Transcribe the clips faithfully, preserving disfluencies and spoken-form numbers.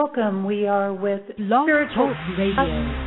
Welcome. We are with Blog Spiritual Talk Radio.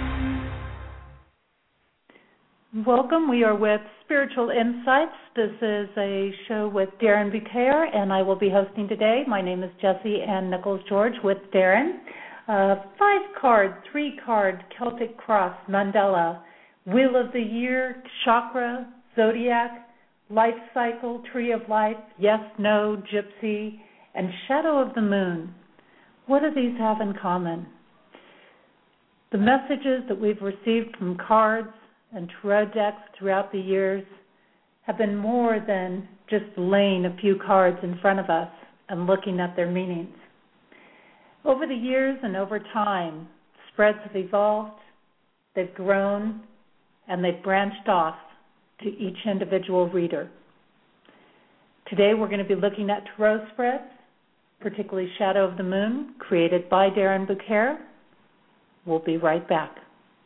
Welcome. We are with Spiritual Insights. This is a show with Darren Bucaire, and I will be hosting today. My name is Jessie Ann Nichols George with Darren. Uh, five card, three card, Celtic Cross, Mandela, Wheel of the Year, Chakra, Zodiac, Life Cycle, Tree of Life, Yes, No, Gypsy, and Shadow of the Moon. What do these have in common? The messages that we've received from cards and tarot decks throughout the years have been more than just laying a few cards in front of us and looking at their meanings. Over the years and over time, spreads have evolved, they've grown, and they've branched off to each individual reader. Today we're going to be looking at tarot spreads, particularly Shadow of the Moon, created by Darren Bucaire. We'll be right back.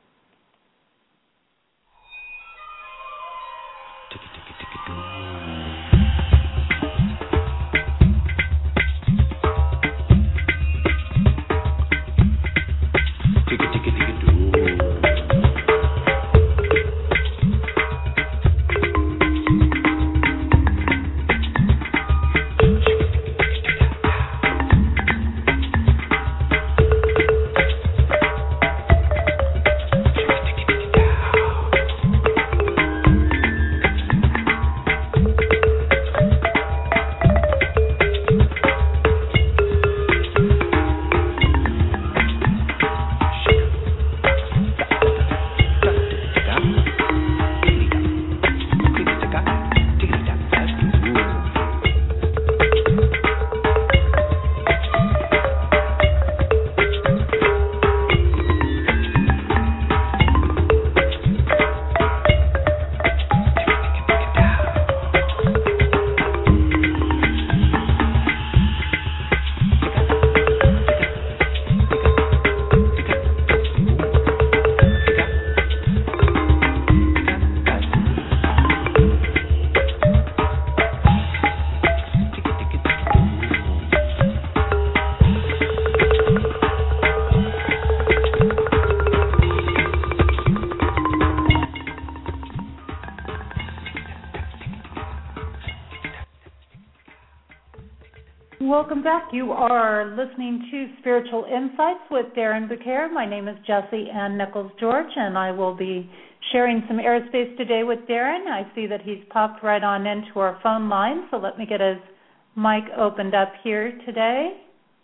Welcome back. You are listening to Spiritual Insights with Darren Bucaire. My name is Jessie Ann Nichols George, and I will be sharing some airspace today with Darren. I see that he's popped right on into our phone line, so let me get his mic opened up here today.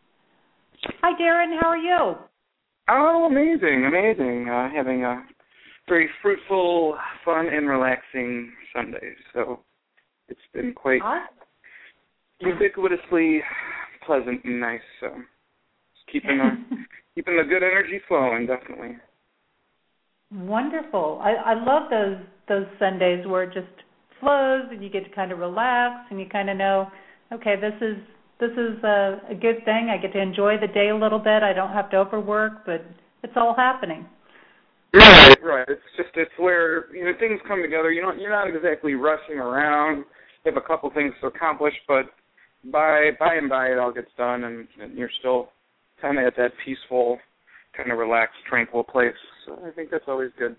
Hi, Darren. How are you? Oh, amazing, amazing. Uh, having a very fruitful, fun, and relaxing Sunday. So it's been quite Awesome. ubiquitously pleasant and nice. So just keeping the keeping the good energy flowing, definitely. Wonderful. I, I love those those Sundays where it just flows and you get to kind of relax and you kind of know, okay, this is this is a, a good thing. I get to enjoy the day a little bit. I don't have to overwork, but it's all happening. Right, right. It's just it's where you know things come together. You don't you're not exactly rushing around. You have a couple things to accomplish, but by by and by it all gets done, and, and you're still kind of at that peaceful, kind of relaxed, tranquil place. So I think that's always good.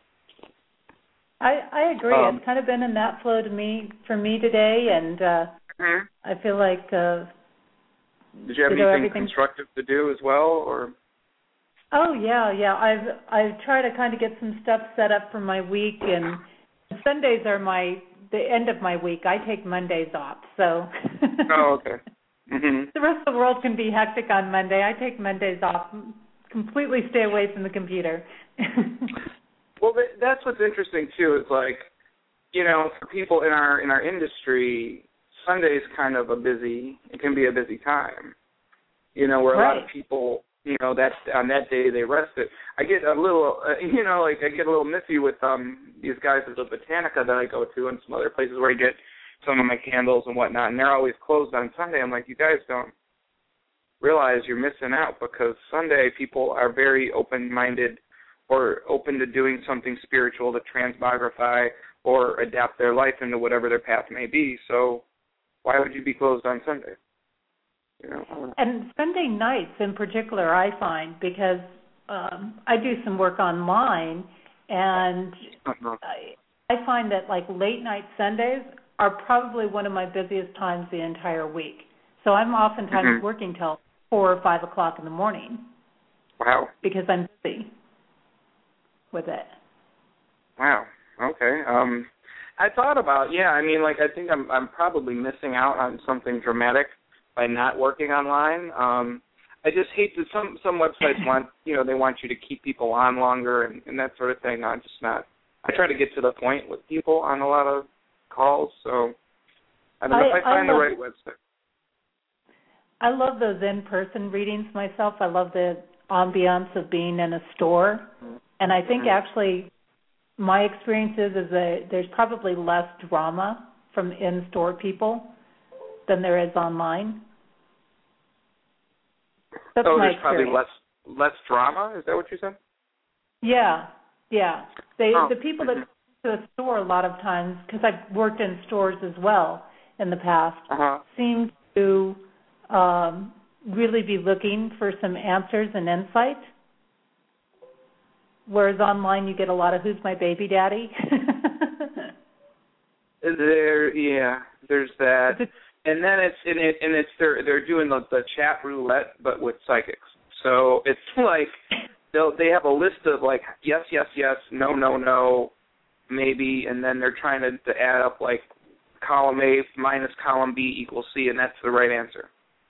I, I agree. Um, it's kind of been in that flow to me for me today, and uh, mm-hmm. I feel like. Uh, Did you have you know, anything everything... constructive to do as well, or? Oh yeah, yeah. I've I've tried to kind of get some stuff set up for my week, and Sundays are my the end of my week. I take Mondays off, so. Oh, okay. Mm-hmm. The rest of the world can be hectic on Monday. I take Mondays off, completely stay away from the computer. Well, that's what's interesting too. Is like, you know, for people in our in our industry, Sunday's kind of a busy. It can be a busy time. You know, where a right. lot of people, you know, that on that day they rested. I get a little, uh, you know, like I get a little miffy with um these guys at the Botanica that I go to and some other places where I get some of my candles and whatnot, and they're always closed on Sunday. I'm like, you guys don't realize you're missing out, because Sunday people are very open-minded or open to doing something spiritual to transmogrify or adapt their life into whatever their path may be. So why would you be closed on Sunday? You know, and Sunday nights in particular, I find, because um, I do some work online, and uh-huh. I, I find that like late night Sundays are probably one of my busiest times the entire week. So I'm oftentimes mm-hmm. working till four or five o'clock in the morning. Wow. Because I'm busy with it. Wow. Okay. Um, I thought about, yeah, I mean, like, I think I'm I'm probably missing out on something dramatic by not working online. Um, I just hate that some, some websites want, you know, they want you to keep people on longer and, and that sort of thing. I'm just not. I try to get to the point with people on a lot of calls, so I don't know I, if I find I love, the right website. I love those in-person readings myself. I love the ambiance of being in a store. And I think mm-hmm. actually my experience is, is that there's probably less drama from in-store people than there is online. That's oh, my there's experience. probably less less drama? Is that what you said? Yeah, yeah. They, oh. The people that go to a store a lot of times, because I've worked in stores as well in the past, uh-huh. seem to um, really be looking for some answers and insight. Whereas online you get a lot of who's my baby daddy. there, yeah, there's that. And then it's and it and it's they're they're doing the, the chat roulette, but with psychics. So it's like they'll they have a list of like yes, yes, yes, no, no, no, maybe, and then they're trying to, to add up like column A minus column B equals C, and that's the right answer.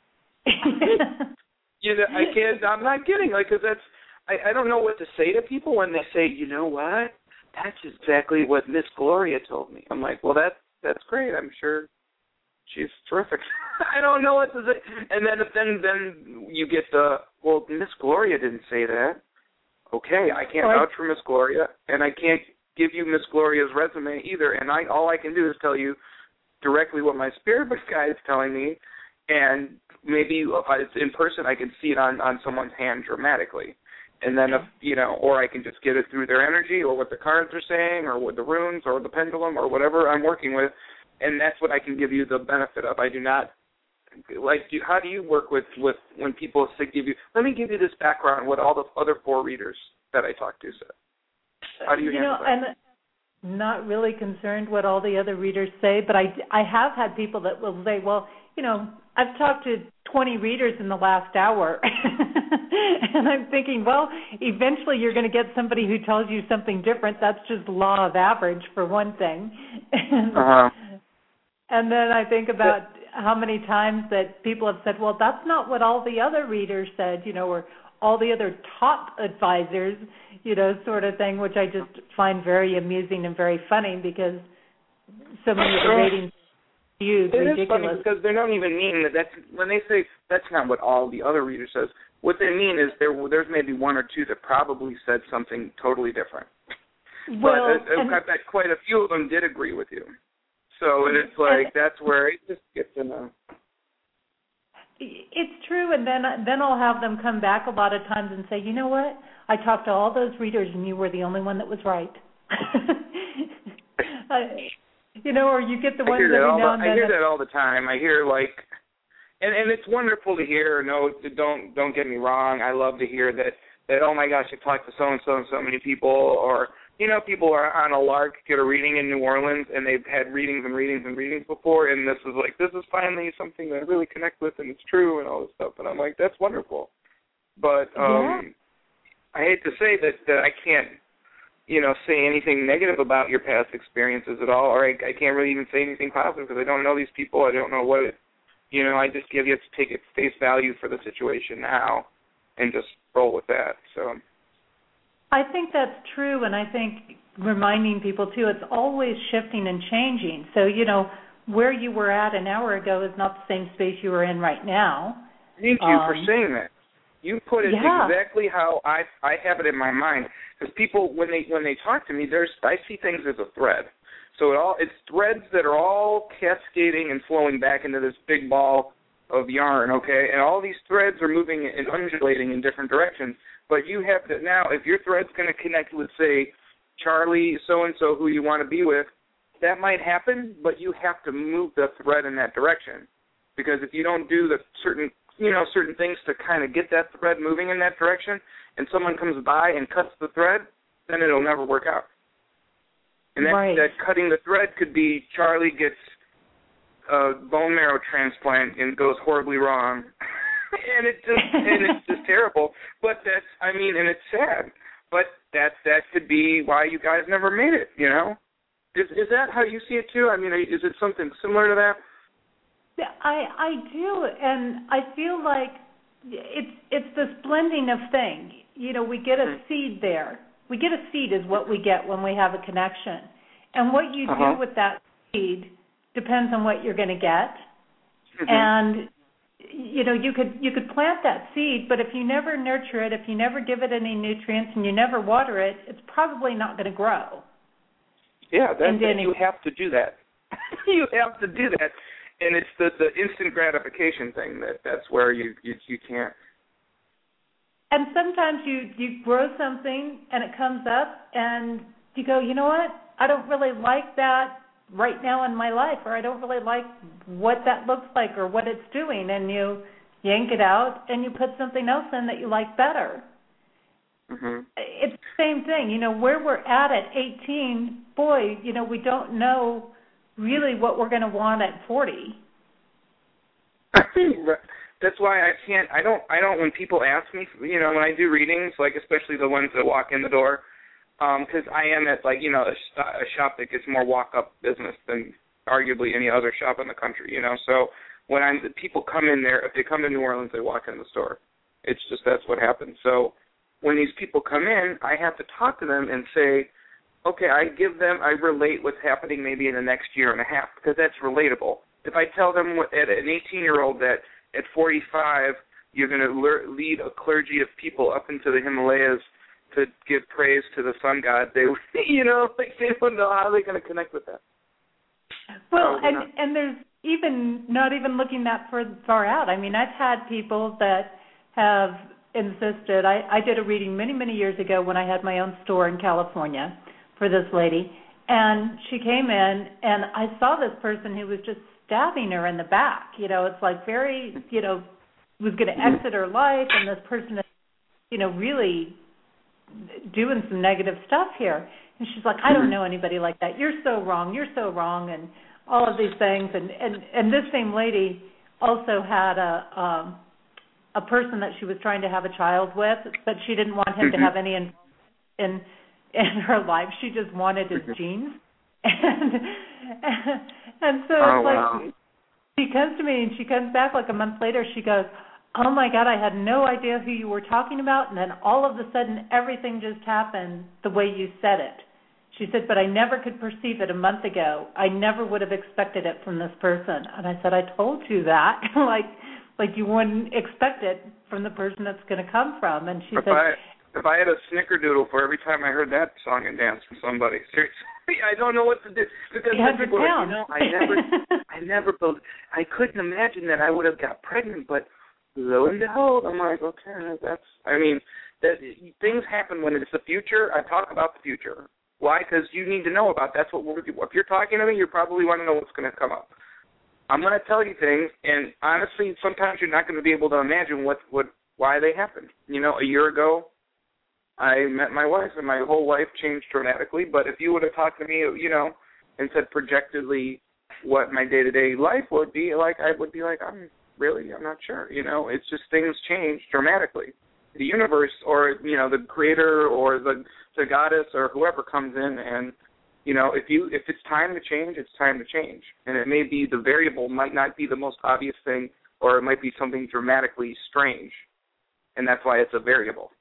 you know, I can't. I'm not kidding. Like, because that's I, I don't know what to say to people when they say, you know what, that's exactly what Miss Gloria told me. I'm like, well, that that's great. I'm sure. She's terrific. I don't know what to say. And then then then you get the, well, Miss Gloria didn't say that. Okay, I can't right. vouch for Miss Gloria, and I can't give you Miss Gloria's resume either. And I all I can do is tell you directly what my spirit guide is telling me, and maybe if I, it's in person, I can see it on, on someone's hand dramatically. And then, if you know, or I can just get it through their energy or what the cards are saying or with the runes or the pendulum or whatever I'm working with. And that's what I can give you the benefit of. I do not, like, do, how do you work with, with when people say, give you, let me give you this background, what all the other four readers that I talked to said. How do you, you handle know, that? I'm not really concerned what all the other readers say, but I, I have had people that will say, well, you know, I've talked to twenty readers in the last hour. And I'm thinking, well, eventually you're going to get somebody who tells you something different. That's just law of average, for one thing. uh-huh. And then I think about how many times that people have said, well, that's not what all the other readers said, you know, or all the other top advisors, you know, sort of thing, which I just find very amusing and very funny because so many of the ratings are used, it ridiculous. It is funny because they don't even mean that that's, when they say that's not what all the other readers says, what they mean is there there's maybe one or two that probably said something totally different. Well, but uh, I bet quite a few of them did agree with you. So and it's like, and that's where it just gets in a... It's true, and then then I'll have them come back a lot of times and say, you know what, I talked to all those readers and you were the only one that was right. uh, you know, or you get the ones every now and then. I hear that all the time. I hear, like, and, and it's wonderful to hear. No, don't don't get me wrong. I love to hear that, that oh, my gosh, I've talked to so-and-so and so many people, or... You know, people are on a lark, get a reading in New Orleans, and they've had readings and readings and readings before, and this is like, this is finally something that I really connect with, and it's true, and all this stuff. And I'm like, that's wonderful. But um, yeah. I hate to say that, that I can't, you know, say anything negative about your past experiences at all, or I, I can't really even say anything positive because I don't know these people. I don't know what it, you know, I just give you to take it face value for the situation now and just roll with that. So. I think that's true, and I think reminding people, too, it's always shifting and changing. So, you know, where you were at an hour ago is not the same space you are in right now. Thank you um, for saying that. You put it yeah. exactly how I I have it in my mind. Because people, when they when they talk to me, there's I see things as a thread. So it all it's threads that are all cascading and flowing back into this big ball of yarn, okay? And all these threads are moving and undulating in different directions. But you have to, now, if your thread's going to connect with, say, Charlie so-and-so who you want to be with, that might happen, but you have to move the thread in that direction. Because if you don't do the certain you know, certain things to kind of get that thread moving in that direction, and someone comes by and cuts the thread, then it'll never work out. And that, right. that cutting the thread could be Charlie gets a bone marrow transplant and goes horribly wrong, and it just and it's just terrible. But that's, I mean, and it's sad. But that that could be why you guys never made it. You know, is is that how you see it too? I mean, is it something similar to that? I I do, and I feel like it's it's this blending of things. You know, we get a mm-hmm. seed there. We get a seed is what we get when we have a connection, and what you uh-huh. do with that seed depends on what you're going to get. Mm-hmm. And you know, you could you could plant that seed, but if you never nurture it, if you never give it any nutrients, and you never water it, it's probably not going to grow. Yeah, that's it. You have to do that. You have to do that. And it's the, the instant gratification thing that that's where you, you, you can't. And sometimes you, you grow something and it comes up and you go, you know what, I don't really like that right now in my life, or I don't really like what that looks like or what it's doing, and you yank it out and you put something else in that you like better. Mm-hmm. It's the same thing. You know, where we're at at eighteen, boy, you know, we don't know really what we're going to want at forty. That's why I can't, I don't, I don't, when people ask me, you know, when I do readings, like especially the ones that walk in the door, because um, I am at, like, you know, a, a shop that gets more walk-up business than arguably any other shop in the country, you know, so when I'm, people come in there, if they come to New Orleans, they walk in the store. It's just, that's what happens. So when these people come in, I have to talk to them and say, okay, I give them, I relate what's happening maybe in the next year and a half, because that's relatable. If I tell them what, at an eighteen-year-old that at forty-five you're going to le- lead a clergy of people up into the Himalayas to give praise to the sun god, they, you know, like they don't know how they're going to connect with that. Well, so, and know. and there's even not even looking that far, far out. I mean, I've had people that have insisted. I, I did a reading many, many years ago when I had my own store in California for this lady, and she came in, and I saw this person who was just stabbing her in the back. You know, it's like very, you know, was going to exit her life, and this person is, you know, really doing some negative stuff here. And she's like, I don't know anybody like that. You're so wrong. You're so wrong, and all of these things. And, and, and this same lady also had a um, a person that she was trying to have a child with, but she didn't want him to have any in in, in her life. She just wanted his genes. And and so oh, it's like wow. she comes to me and she comes back like a month later. She goes, oh, my God, I had no idea who you were talking about, and then all of a sudden everything just happened the way you said it. She said, but I never could perceive it a month ago. I never would have expected it from this person. And I said, I told you that. like like you wouldn't expect it from the person that's going to come from. And she if said, I, if I had a snickerdoodle for every time I heard that song and dance from somebody, seriously. I don't know what to do because people are, you know, I never, I never, built, I couldn't imagine that I would have got pregnant, but lo and behold, I'm like, okay, that's, I mean, that things happen when it's the future. I talk about the future. Why? Because you need to know about. That's what we're. If you're talking to me, you probably want to know what's going to come up. I'm going to tell you things, and honestly, sometimes you're not going to be able to imagine what, what, why they happened. You know, a year ago, I met my wife, and my whole life changed dramatically. But if you would have talked to me, you know, and said projectedly what my day-to-day life would be, like I would be like, I'm really, I'm not sure. You know, it's just things change dramatically. The universe, or you know, the creator, or the the goddess, or whoever comes in, and you know, if you if it's time to change, it's time to change. And it may be the variable might not be the most obvious thing, or it might be something dramatically strange, and that's why it's a variable.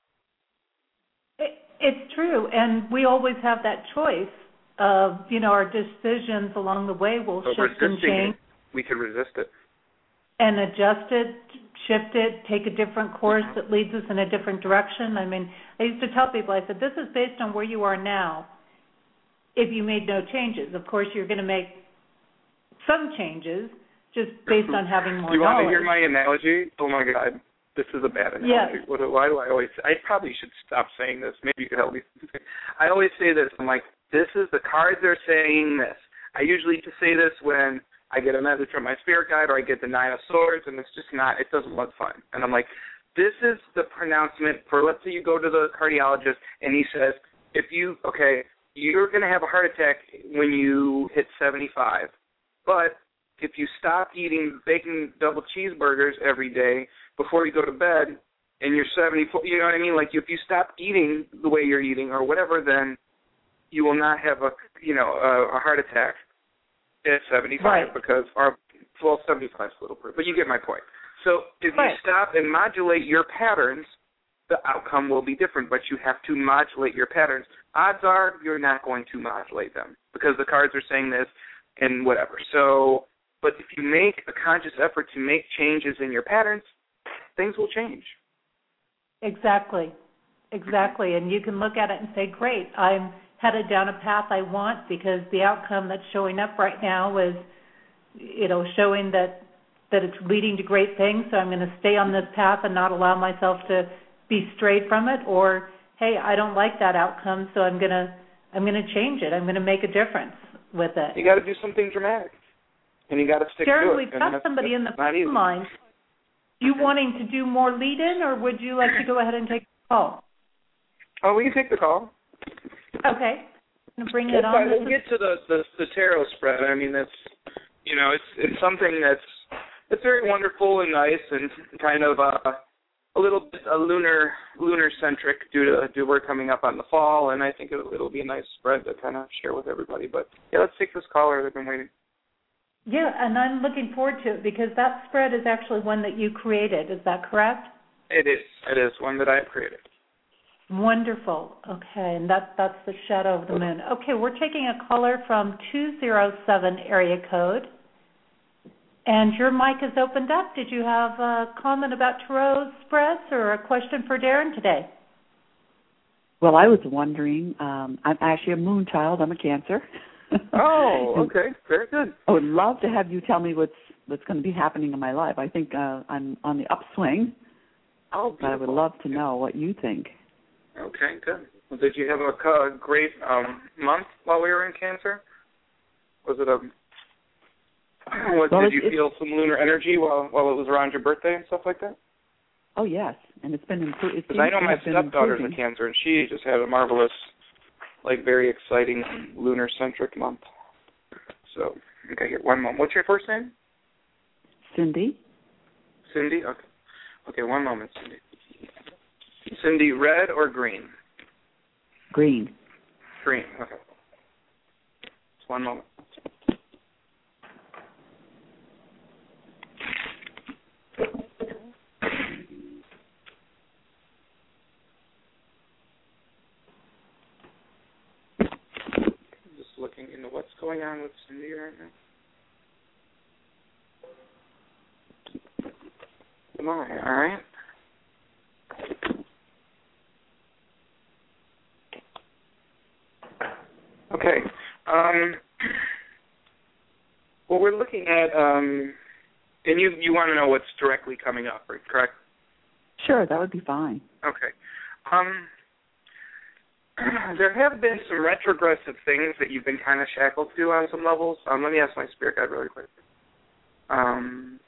It's true, and we always have that choice of, you know, our decisions along the way will so shift and change. It, we could resist it. And adjust it, shift it, take a different course mm-hmm. that leads us in a different direction. I mean, I used to tell people, I said, this is based on where you are now. If you made no changes, of course, you're going to make some changes just based on having more knowledge. Do you want to hear my analogy? Oh, my God. This is a bad analogy. Yes. What, why do I always – I probably should stop saying this. Maybe you could help me. I always say this. I'm like, this is – the cards are saying this. I usually just say this when I get a message from my spirit guide, or I get the Nine of Swords, and it's just not, it doesn't look fun. And I'm like, this is the pronouncement for, let's say you go to the cardiologist, and he says, if you, okay, you're going to have a heart attack when you hit seventy-five, but if you stop eating bacon double cheeseburgers every day before you go to bed, and you're seventy-four, you know what I mean? Like, if you stop eating the way you're eating or whatever, then you will not have a, you know, a, a heart attack at seventy-five, right. because, or, well, seventy-five is a little proof, but you get my point. So if right. you stop and modulate your patterns, the outcome will be different, but you have to modulate your patterns. Odds are you're not going to modulate them because the cards are saying this and whatever. So, but if you make a conscious effort to make changes in your patterns, things will change. Exactly. Exactly. And you can look at it and say, great, I'm headed down a path I want because the outcome that's showing up right now is, you know, showing that, that it's leading to great things, so I'm going to stay on this path and not allow myself to be strayed from it, or, hey, I don't like that outcome, so I'm going to I'm going to change it. I'm going to make a difference with it. You got to do something dramatic, and you got to stick Sharon, to it. we've and got that's, somebody that's in the phone line. You okay. wanting to do more lead-in, or would you like to go ahead and take the call? Oh, we can take the call. Okay. I'm going to bring it on. We'll get to the, the the tarot spread. I mean, that's, you know, it's it's something that's it's very wonderful and nice and kind of uh, a little bit a lunar lunar centric due to due we're coming up on the fall, and I think it'll, it'll be a nice spread to kind of share with everybody. But yeah, let's take this caller. They've been waiting. Yeah, and I'm looking forward to it because that spread is actually one that you created. Is that correct? It is. It is one that I created. Wonderful. Okay, and that, that's the shadow of the moon. Okay, we're taking a caller from two oh seven area code. And your mic is opened up. Did you have a comment about tarot spreads or a question for Darren today? Well, I was wondering, um, I'm actually a moon child. I'm a Cancer. Oh, okay. Very good. I would love to have you tell me what's what's going to be happening in my life. I think uh, I'm on the upswing, oh, but I would love to know what you think. Okay, good. Well, did you have a, a great um, month while we were in Cancer? Was it a... Was, well, did you feel some lunar energy while while it was around your birthday and stuff like that? Oh, yes, and it's been improving. Because I know my stepdaughter's a Cancer, and she just had a marvelous, like, very exciting lunar-centric month. So, okay, here, one moment. What's your first name? Cindy. Cindy? Okay. Okay, one moment, Cindy. Cindy, red or green? Green. Green, okay. Just one moment. Just looking into what's going on with Cindy right now. Am I, all right? Okay. Um, well, we're looking at, um, and you you want to know what's directly coming up, right? Correct? Sure, that would be fine. Okay. Um, there have been some retrogressive things that you've been kind of shackled to on some levels. Um, let me ask my spirit guide really quick. Um,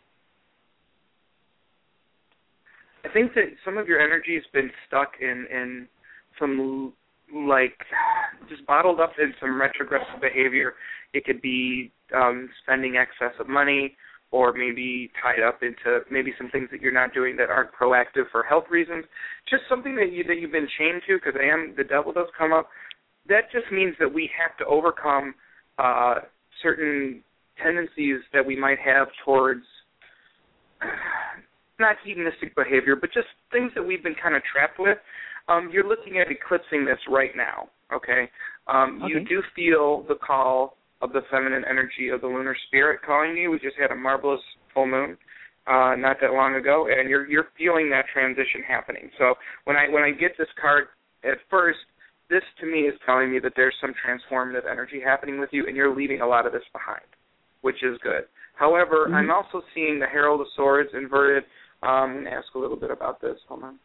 I think that some of your energy has been stuck in, in some, like, just bottled up in some retrogressive behavior. It could be um, spending excess of money, or maybe tied up into maybe some things that you're not doing that aren't proactive for health reasons. Just something that, you, that you've been chained to, because I am, the devil does come up. That just means that we have to overcome uh, certain tendencies that we might have towards not hedonistic behavior, but just things that we've been kind of trapped with. Um, you're looking at eclipsing this right now, okay? Um, okay? You do feel the call of the feminine energy of the lunar spirit calling you. We just had a marvelous full moon uh, not that long ago, and you're you're feeling that transition happening. So when I when I get this card at first, this to me is telling me that there's some transformative energy happening with you, and you're leaving a lot of this behind, which is good. However, mm-hmm. I'm also seeing the Herald of Swords inverted. Um, I'm going to ask a little bit about this. Hold on.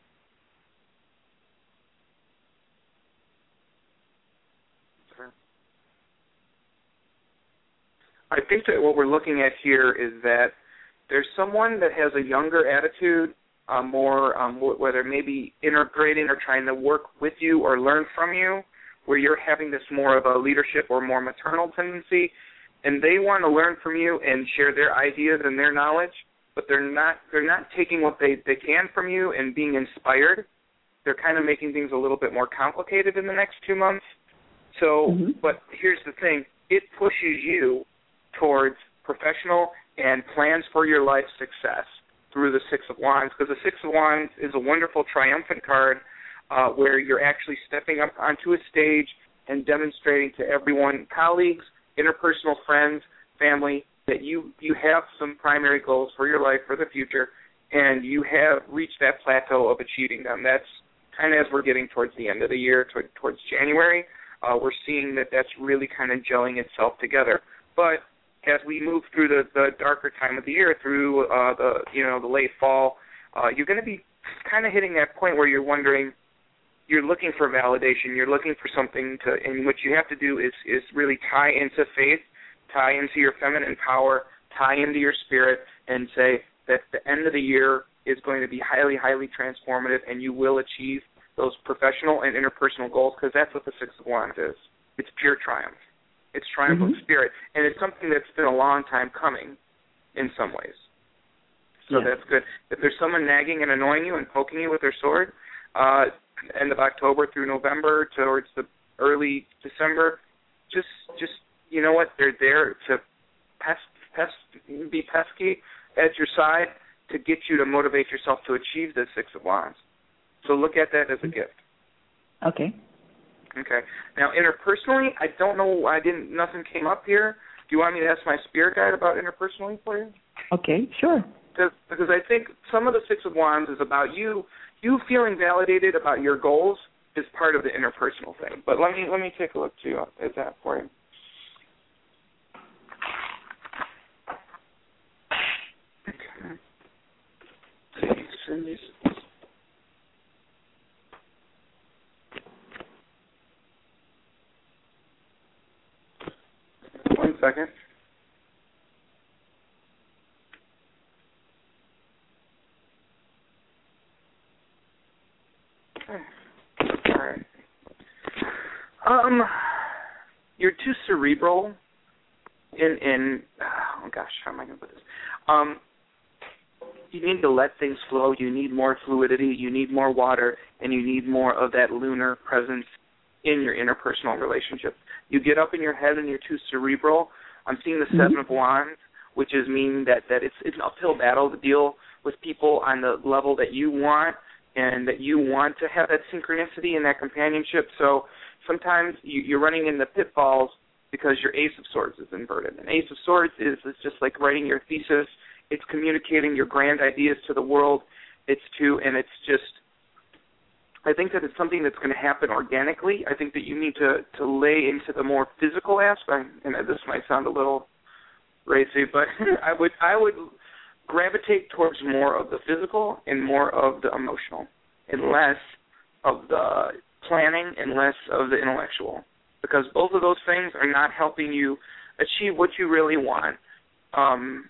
I think that what we're looking at here is that there's someone that has a younger attitude, uh, more um, whether maybe integrating or trying to work with you or learn from you, where you're having this more of a leadership or more maternal tendency, and they want to learn from you and share their ideas and their knowledge, but they're not they're not taking what they, they can from you and being inspired. They're kind of making things a little bit more complicated in the next two months. So, mm-hmm. But here's the thing. It pushes you towards professional and plans for your life success through the Six of Wands, because the Six of Wands is a wonderful triumphant card uh, where you're actually stepping up onto a stage and demonstrating to everyone, colleagues, interpersonal friends, family, that you, you have some primary goals for your life for the future, and you have reached that plateau of achieving them. That's kind of as we're getting towards the end of the year, toward, towards January, uh, we're seeing that that's really kind of gelling itself together. But as we move through the, the darker time of the year, through uh, the you know the late fall, uh, you're going to be kind of hitting that point where you're wondering, you're looking for validation, you're looking for something to, and what you have to do is is really tie into faith, tie into your feminine power, tie into your spirit, and say that the end of the year is going to be highly, highly transformative, and you will achieve those professional and interpersonal goals, because that's what the Six of Wands is. It's pure triumph. It's triumph mm-hmm. of spirit, and it's something that's been a long time coming in some ways. So yeah. That's good. If there's someone nagging and annoying you and poking you with their sword, uh, end of October through November towards the early December, just, just you know what, they're there to pest, pest, be pesky at your side to get you to motivate yourself to achieve the Six of Wands. So look at that as a gift. Okay. Okay. Now, interpersonally, I don't know. I didn't. Nothing came up here. Do you want me to ask my spirit guide about interpersonally for you? Okay, sure. Because, because I think some of the Six of Wands is about you. You feeling validated about your goals is part of the interpersonal thing. But let me let me take a look too at that for you. Okay. Cindy's. One second. All right. Um, you're too cerebral in, in, oh gosh, how am I going to put this? Um, you need to let things flow. You need more fluidity. You need more water, and you need more of that lunar presence in your interpersonal relationships. You get up in your head and you're too cerebral. I'm seeing the Seven mm-hmm. of Wands, which is meaning that, that it's, it's an uphill battle to deal with people on the level that you want, and that you want to have that synchronicity and that companionship. So sometimes you, you're running into pitfalls because your Ace of Swords is inverted. And Ace of Swords is, is just like writing your thesis. It's communicating your grand ideas to the world. It's to, and it's just, I think that it's something that's going to happen organically. I think that you need to, to lay into the more physical aspect, and this might sound a little racy, but I would I would gravitate towards more of the physical and more of the emotional, and less of the planning and less of the intellectual, because both of those things are not helping you achieve what you really want um,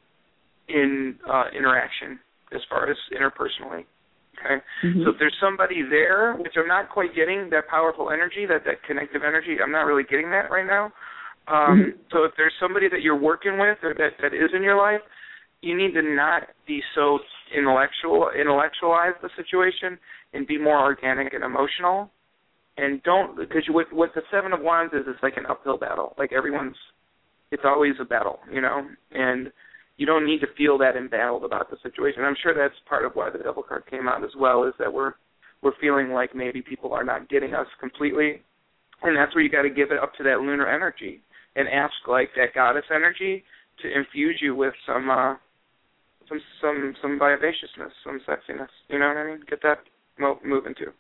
in uh, interaction as far as interpersonally. Okay, mm-hmm. So if there's somebody there, which I'm not quite getting, that powerful energy, that, that connective energy, I'm not really getting that right now. Um, mm-hmm. So if there's somebody that you're working with or that, that is in your life, you need to not be so intellectual, intellectualize the situation and be more organic and emotional. And don't, because what, what the Seven of Wands is, it's like an uphill battle. Like everyone's, it's always a battle, you know, and you don't need to feel that embattled about the situation. I'm sure that's part of why the Devil card came out as well, is that we're we're feeling like maybe people are not getting us completely, and that's where you got to give it up to that lunar energy and ask like that goddess energy to infuse you with some uh, some some some vivaciousness, some sexiness. You know what I mean? Get that mo- moving too,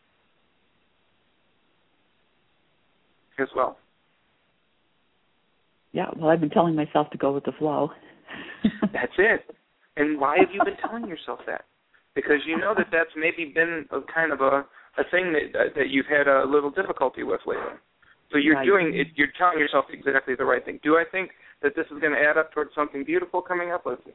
as well. Yeah. Well, I've been telling myself to go with the flow. That's it. And why have you been telling yourself that? Because you know that that's maybe been a kind of a, a thing that that you've had a little difficulty with lately. So you're right. doing it. You're telling yourself exactly the right thing. Do I think that this is going to add up towards something beautiful coming up? Let's see.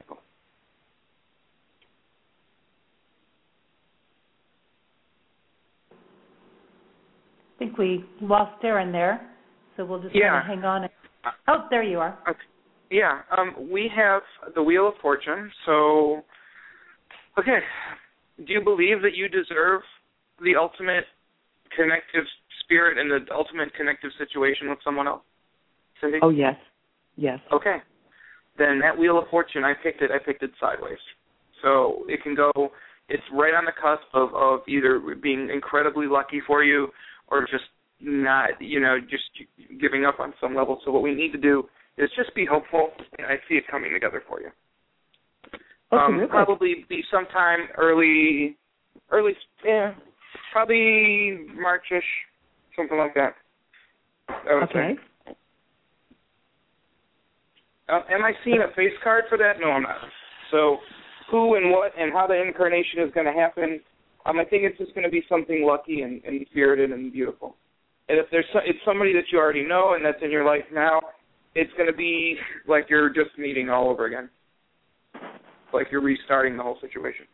I think we lost Darren there, so we'll just yeah. kind of hang on. Oh, there you are. Okay. Yeah, um, we have the Wheel of Fortune. So, okay, do you believe that you deserve the ultimate connective spirit and the ultimate connective situation with someone else, Cindy? Oh, yes. Yes. Okay. Then that Wheel of Fortune, I picked it, I picked it sideways. So it can go, it's right on the cusp of, of either being incredibly lucky for you or just not, you know, just giving up on some level. So what we need to do is just be hopeful, and I see it coming together for you. Oh, um, really? Probably be sometime early, early, yeah, probably March-ish, something like that. I would okay. say. Uh, am I seeing a face card for that? No, I'm not. So who and what and how the incarnation is going to happen, um, I think it's just going to be something lucky and, and spirited and beautiful. And if there's so, it's somebody that you already know and that's in your life now, it's going to be like you're just meeting all over again, like you're restarting the whole situation.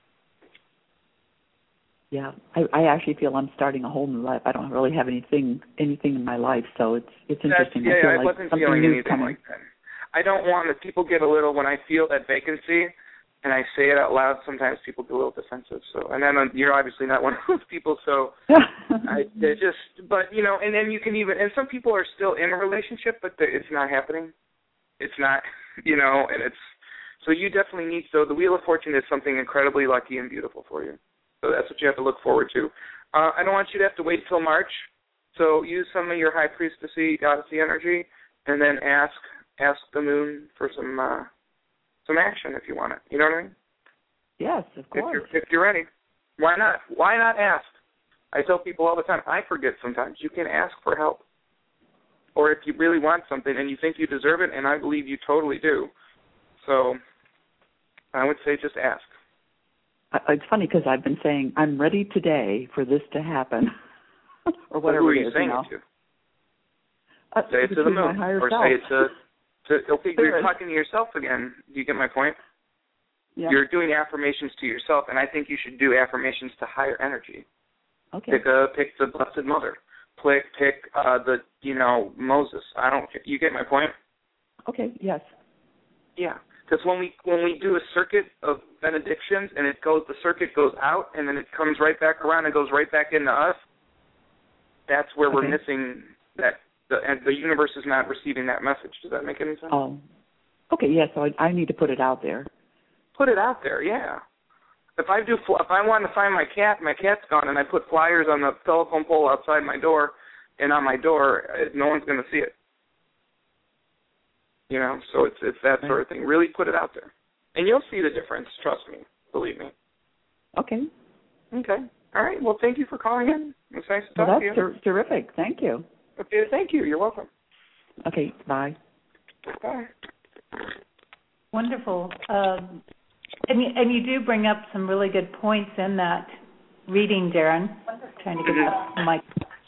Yeah, I, I actually feel I'm starting a whole new life. I don't really have anything anything in my life, so it's it's interesting. That's, yeah, I feel I like wasn't something feeling new anything coming. like that. I don't want to, people get a little, when I feel that vacancy and I say it out loud, sometimes people get a little defensive. So, and then uh, you're obviously not one of those people, so I they just, but, you know, and then you can even, and some people are still in a relationship, but it's not happening. It's not, you know, and it's, so you definitely need, so the Wheel of Fortune is something incredibly lucky and beautiful for you. So that's what you have to look forward to. Uh, I don't want you to have to wait till March, so use some of your High Priestessy, Goddessy energy, and then ask ask the moon for some uh, some action if you want it. You know what I mean? Yes, of course. If you're, if you're ready. Why not? Why not ask? I tell people all the time, I forget sometimes. You can ask for help. Or if you really want something and you think you deserve it, and I believe you totally do. So I would say just ask. It's funny because I've been saying, I'm ready today for this to happen. or whatever so who are it you is, saying you know. it to? Uh, say it to the moon. Or self. say it to, to okay, Spirit. You're talking to yourself again. Do you get my point? Yeah. You're doing affirmations to yourself, and I think you should do affirmations to higher energy. Okay. Pick a pick the Blessed Mother. Pick pick uh, the you know Moses. I don't. You get my point? Okay. Yes. Yeah. Because when we when we do a circuit of benedictions and it goes, the circuit goes out and then it comes right back around and goes right back into us. That's where okay. we're missing that. The, and the universe is not receiving that message. Does that make any sense? Oh. Okay. Yeah. So I, I need to put it out there. Put it out there. Yeah. If I do, if I want to find my cat, my cat's gone, and I put flyers on the telephone pole outside my door and on my door, no one's going to see it. You know, so it's it's that sort of thing. Really put it out there, and you'll see the difference. Trust me, believe me. Okay. Okay. All right. Well, thank you for calling in. It's nice to talk well, to you. that's ter- terrific. Thank you. Okay. Thank you. You're welcome. Okay. Bye. Bye. Wonderful. Um, and you, and you do bring up some really good points in that reading, Darren. I'm trying to get the mic.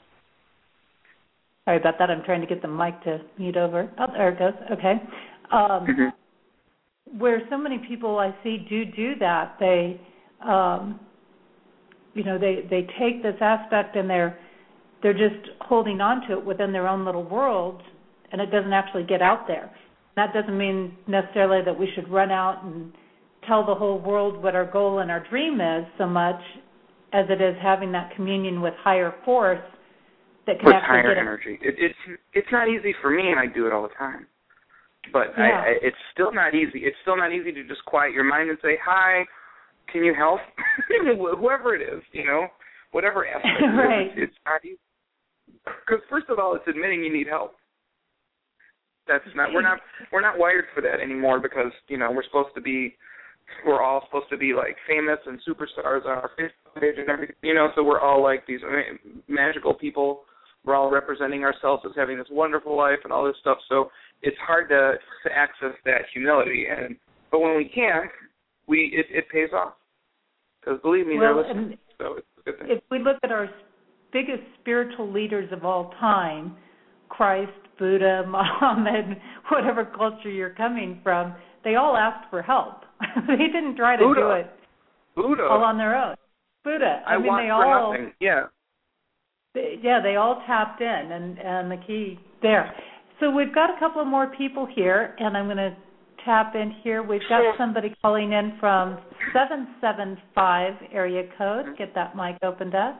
Sorry about that. I'm trying to get the mic to mute over. Oh, there it goes. Okay. Um, mm-hmm. Where so many people I see do do that, they, um, you know, they, they take this aspect and they're they're just holding on to it within their own little world, and it doesn't actually get out there. That doesn't mean necessarily that we should run out and tell the whole world what our goal and our dream is so much as it is having that communion with higher force that can with actually higher get energy. It, it's it's not easy for me, and I do it all the time. But yeah. I, I, it's still not easy. It's still not easy to just quiet your mind and say, "Hi, can you help?" Whoever it is, you know, whatever aspect right. it is, it's not easy. Because first of all, it's admitting you need help. That's not we're not we're not wired for that anymore because you know we're supposed to be we're all supposed to be like famous and superstars on our Facebook page and everything, you know. So we're all like these magical people. We're all representing ourselves as having this wonderful life and all this stuff. So it's hard to, to access that humility. And but when we can, we it, it pays off. Because believe me, well, they're listening. So it's a good thing. If we look at our biggest spiritual leaders of all time, Christ, Buddha, Muhammad, whatever culture you're coming from, they all asked for help. They didn't try to Buddha. do it Buddha. all on their own. Buddha. I, I mean, want they for all, nothing. Yeah. They, yeah, they all tapped in, and, and the key there. So we've got a couple of more people here, and I'm going to tap in here. We've got somebody calling in from seven seven five area code. Get that mic opened up.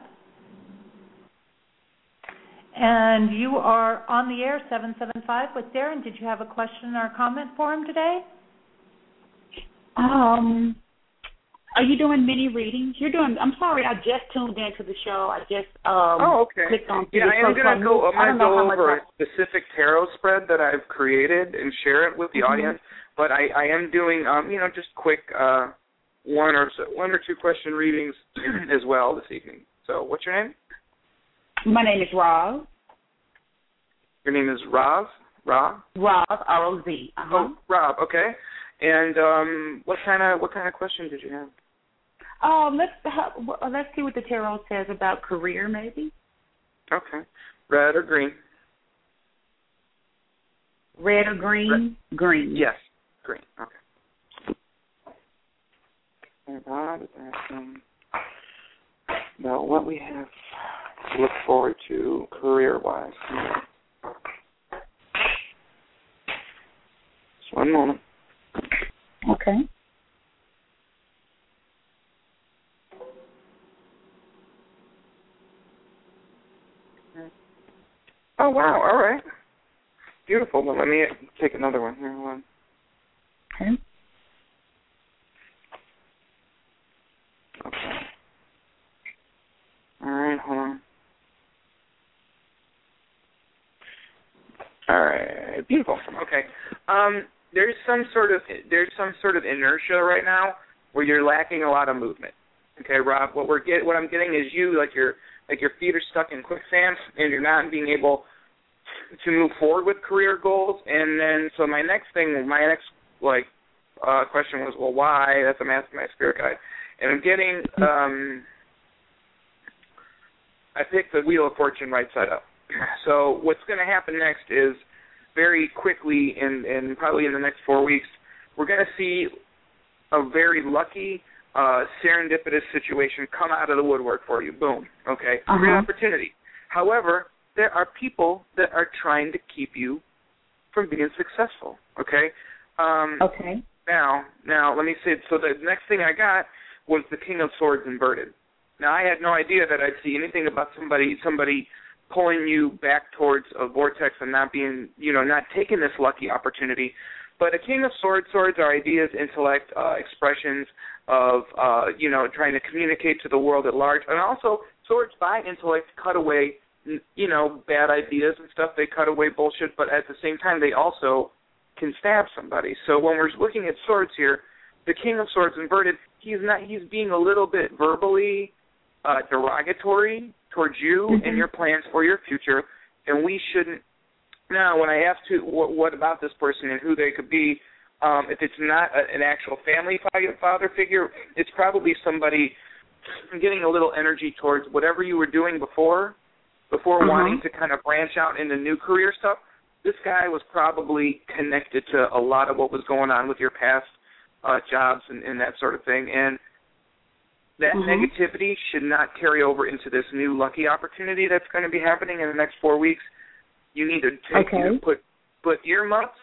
And you are on the air, seven seven five, with Darren. Did you have a question or comment for him today? Um, are you doing mini readings? You're doing. I'm sorry, I just tuned into the show. I just um oh, okay. clicked on. Yeah, I am gonna go. I'm gonna go over I... a specific tarot spread that I've created and share it with the mm-hmm. audience. But I, I am doing, um, you know, just quick uh, one or so, one or two question readings as well this evening. So, what's your name? My name is Roz. Your name is Roz? Roz? Roz, R O Z. Uh-huh. Oh, Rob. Okay. And um, what kind of what kind of question did you have? Um, let's uh, let's see what the tarot says about career, maybe. Okay. Red or green? Red or green? Red. Green. Yes. Green. Okay. And Rob is asking about what we have to look forward to career-wise. Just one moment. Okay. Oh, wow. All right. Beautiful. Well, let me take another one here. Hold on. Okay. Okay. All right, hold on. All right, beautiful. Okay. Um, there's some sort of there's some sort of inertia right now where you're lacking a lot of movement. Okay, Rob. What we're get what I'm getting is you like your like your feet are stuck in quicksand and you're not being able to move forward with career goals. And then so my next thing, my next like uh, question was, well, why? That's I'm asking my spirit guide, and I'm getting. Um, I picked the Wheel of Fortune right side up. So what's going to happen next is very quickly, in, in probably in the next four weeks, we're going to see a very lucky, uh, serendipitous situation come out of the woodwork for you. Boom. Okay. Uh-huh. Great opportunity. However, there are people that are trying to keep you from being successful. Okay. Um, okay. Now, now let me say. So the next thing I got was the King of Swords inverted. Now, I had no idea that I'd see anything about somebody somebody pulling you back towards a vortex and not being, you know, not taking this lucky opportunity. But a King of Swords, swords are ideas, intellect, uh, expressions of, uh, you know, trying to communicate to the world at large. And also, swords by intellect cut away, you know, bad ideas and stuff. They cut away bullshit, but at the same time, they also can stab somebody. So when we're looking at swords here, the King of Swords inverted, he's not. He's being a little bit verbally Uh, derogatory towards you mm-hmm. and your plans for your future, and we shouldn't. Now, when I asked who, what, what about this person and who they could be, um, if it's not a, an actual family father figure, it's probably somebody getting a little energy towards whatever you were doing before, before mm-hmm. wanting to kind of branch out into new career stuff. This guy was probably connected to a lot of what was going on with your past uh, jobs and, and that sort of thing, and that mm-hmm. negativity should not carry over into this new lucky opportunity that's going to be happening in the next four weeks. You need to take okay. you to put put earmuffs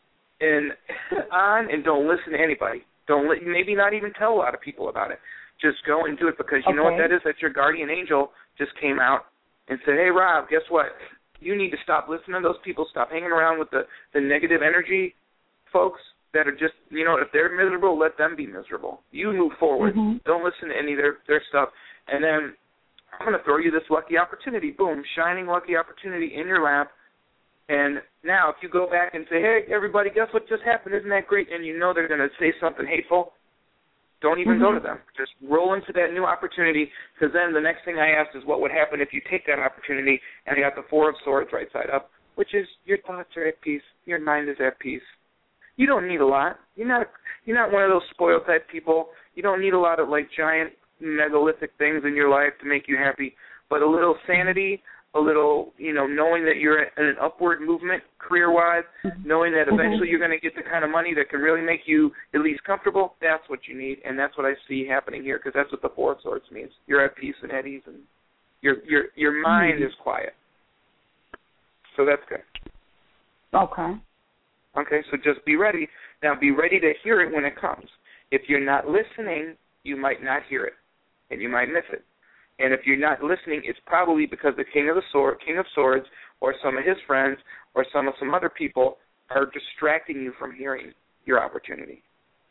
in on and don't listen to anybody. Don't let, maybe not even tell a lot of people about it. Just go and do it because you okay. know what that is? That your guardian angel just came out and said, "Hey, Rob, guess what? You need to stop listening to those people. Stop hanging around with the, the negative energy folks that are just, you know, if they're miserable, let them be miserable. You move forward. Mm-hmm. Don't listen to any of their, their stuff. And then I'm going to throw you this lucky opportunity. Boom, shining lucky opportunity in your lap. And now if you go back and say, hey, everybody, guess what just happened? Isn't that great? And you know they're going to say something hateful, don't even mm-hmm. go to them. Just roll into that new opportunity, because then the next thing I asked is what would happen if you take that opportunity, and I got the Four of Swords right side up, which is your thoughts are at peace, your mind is at peace. You don't need a lot. You're not you're not one of those spoiled type people. You don't need a lot of like giant megalithic things in your life to make you happy. But a little sanity, a little, you know, knowing that you're in an upward movement career-wise, mm-hmm. knowing that eventually mm-hmm. you're going to get the kind of money that can really make you at least comfortable, that's what you need, and that's what I see happening here, because that's what the Four of Swords means. You're at peace and at ease, and your your your mind mm-hmm. is quiet. So that's good. Okay. Okay, so just be ready. Now be ready to hear it when it comes. If you're not listening, you might not hear it, and you might miss it. And if you're not listening, it's probably because the King of the Sword, King of Swords, or some of his friends, or some of some other people are distracting you from hearing your opportunity.